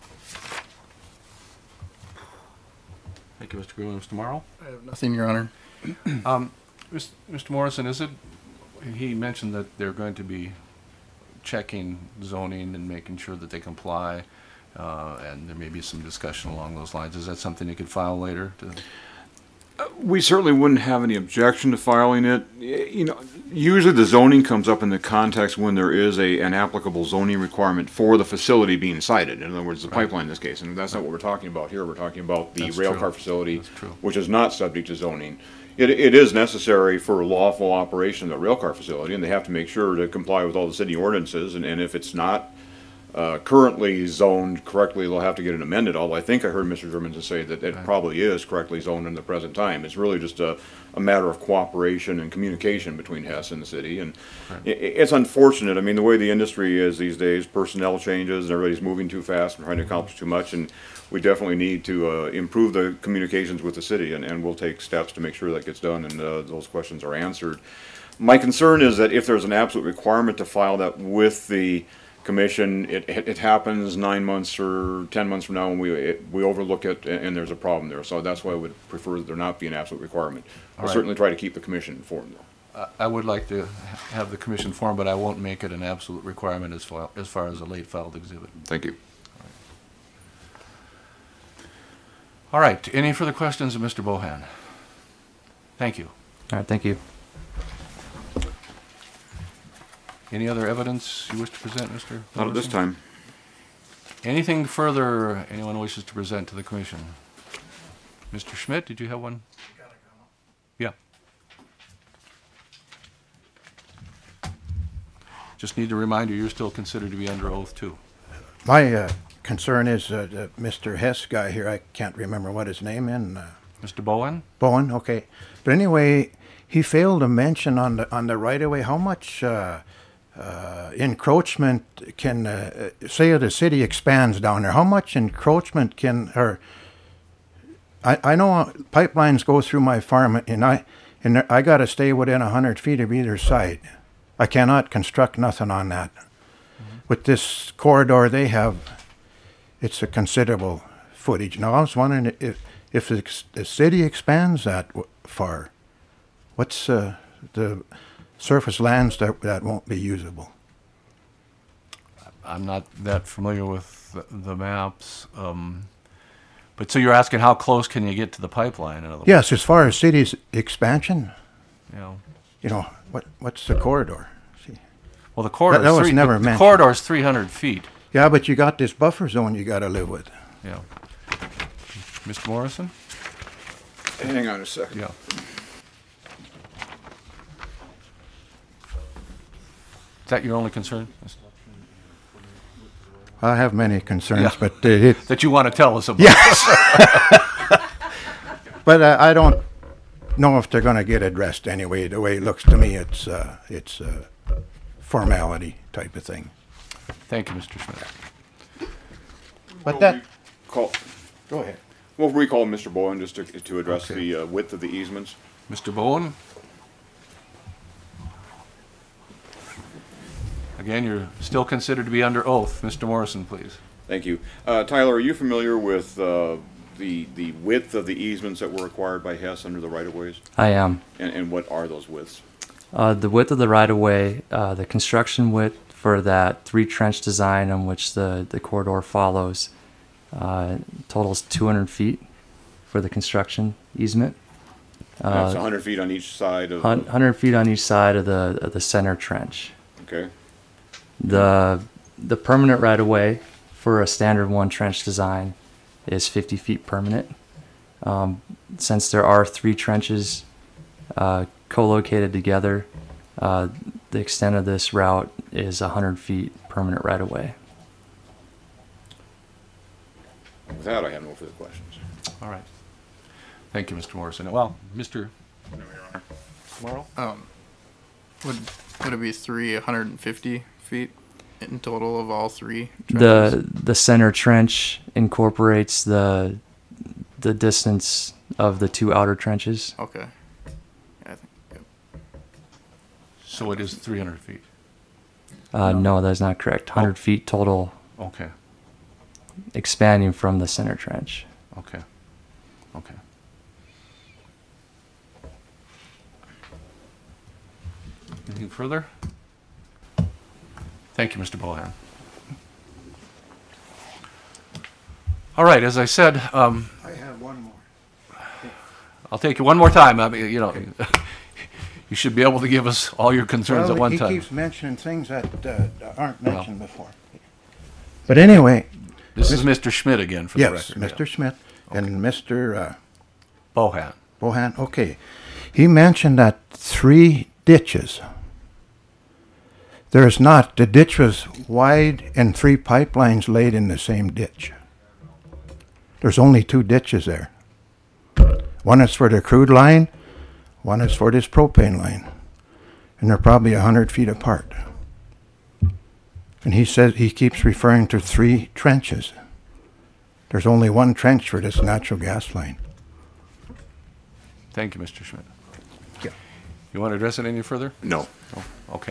Thank you, Mister Gruen. Mister Morrow? I have nothing, Your Honor. Um, Mis- Mister Morrison, is it, he mentioned that they're going to be checking zoning and making sure that they comply, uh, and there may be some discussion along those lines. Is that something you could file later? To, We certainly wouldn't have any objection to filing it. Y- You know, usually the zoning comes up in the context when there is a, an applicable zoning requirement for the facility being cited. In other words, the pipeline in this case, and that's not what we're talking about here. We're talking about the That's rail true. car facility, That's true. which is not subject to zoning. It, it is necessary for lawful operation of the rail car facility, and they have to make sure to comply with all the city ordinances, and, and if it's not uh, currently zoned correctly, they'll have to get it amended, although I think I heard Mister German to say that it probably is correctly zoned in the present time. It's really just a, a matter of cooperation and communication between Hess and the city, and i it's unfortunate. I mean, the way the industry is these days, personnel changes, and everybody's moving too fast and trying to accomplish too much, and we definitely need to uh, improve the communications with the city, and, and we'll take steps to make sure that gets done and uh, those questions are answered. My concern is that if there's an absolute requirement to file that with the commission, it, it, it happens nine months or ten months from now when we, it, we overlook it and, and there's a problem there. So that's why I would prefer that there not be an absolute requirement. I'll right. certainly try to keep the commission informed though. I- I would like to have the commission formed, but I won't make it an absolute requirement as far, as far as a late filed exhibit. Thank you. All right, any further questions of Mister Bohan? Thank you. All right, thank you. Any other evidence you wish to present, Mister Not at this time. Anything further anyone wishes to present to the commission? Mister Schmidt, did you have one? Yeah. Just need to remind you, you're still considered to be under oath too. My uh, concern is uh, the Mister Hess guy here. I can't remember what his name is. Uh, Mister Bowen? Bowen, okay. But anyway, he failed to mention on the on the right of way how much uh, uh, encroachment can uh, say the city expands down there. How much encroachment can or I I know pipelines go through my farm and I and I got to stay within a hundred feet of either side. I cannot construct nothing on that. Mm-hmm. With this corridor they have, it's a considerable footage. Now I was wondering if if the, the city expands that w- far, what's uh, the surface lands that that won't be usable? I'm not that familiar with the, the maps. Um, but so you're asking how close can you get to the pipeline? In other words? Yes, as far as city's expansion, You know, you know, what what's the corridor? See, well, the corridor that was three, never the, the mentioned. corridor is three hundred feet. Yeah, but you got this buffer zone you got to live with. Yeah. Mister Morrison? Hang on a second. Yeah. Is that your only concern? I have many concerns, Yeah. but uh, it, That you want to tell us about? yes. But uh, I don't know if they're going to get addressed anyway. The way it looks to me, it's uh, it's a formality type of thing. Thank you, Mister Schmidt. But that, Call, go ahead. we'll recall Mister Bowen just to, to address Okay. the uh, width of the easements. Mister Bowen? Again, you're still considered to be under oath. Mister Morrison, please. Thank you. Uh, Tyler, are you familiar with uh, the the width of the easements that were required by Hess under the right-of-ways? I am. And, and what are those widths? Uh, the width of the right-of-way, uh, the construction width for that three trench design on which the, the corridor follows, uh, totals two hundred feet for the construction easement. That's Uh, one hundred feet on each side of. hun- one hundred feet on each side of the of the center trench. Okay. The the permanent right of way for a standard one trench design is fifty feet permanent. Um, since there are three trenches uh, co-located together, uh, the extent of this route is one hundred feet permanent right of way. With that, I have no further questions. All right. Thank you, Mister Morrison. Well, Mister Morrow? Um, would would it be three one hundred fifty feet in total of all three trenches? The the center trench incorporates the the distance of the two outer trenches. Okay. Yeah, I think, yep. So it is three hundred feet. Uh, no, that's not correct. one hundred feet total, Okay. expanding from the center trench. Okay. Okay. Anything further? Thank you, Mister Bohan. All right, as I said, um, I have one more. I'll take you one more time. I mean, you know, you should be able to give us all your concerns Well, at one he time. keeps mentioning things that uh, aren't mentioned before. But anyway, This is Mister Schmidt again, for the yes, record. Mister Schmidt and Mister Uh, Bohan. Bohan, okay. He mentioned that three ditches There is not. The ditch was wide and three pipelines laid in the same ditch. There's only two ditches there. One is for the crude line, one is for this propane line. And they're probably a hundred feet apart. And he says he keeps referring to three trenches. There's only one trench for this natural gas line. Thank you, Mister Schmidt. Yeah. You want to address it any further? No. Oh, okay.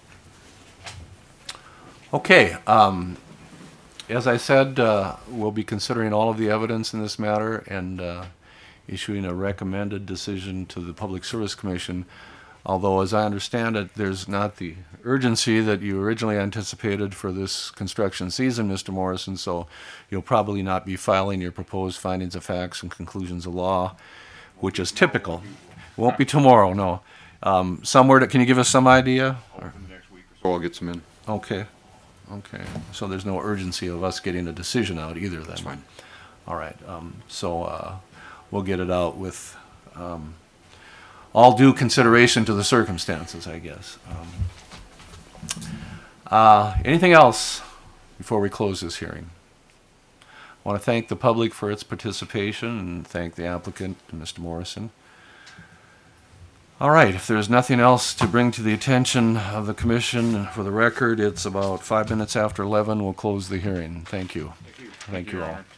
Okay. Um, as I said, uh, we'll be considering all of the evidence in this matter and uh, issuing a recommended decision to the Public Service Commission. Although, as I understand it, there's not the urgency that you originally anticipated for this construction season, Mister Morrison, so you'll probably not be filing your proposed findings of facts and conclusions of law, which is typical. It won't be tomorrow, no. Um, somewhere, that, can you give us some idea? Or? So I'll get some in. Okay, okay. So there's no urgency of us getting a decision out either then? That's fine. All right, um, so uh, we'll get it out with um, all due consideration to the circumstances, I guess. Um, uh, anything else before we close this hearing? I want to thank the public for its participation and thank the applicant, Mister Morrison. All right, if there's nothing else to bring to the attention of the commission, for the record, it's about five minutes after eleven. We'll close the hearing. Thank you. Thank you, Thank you all.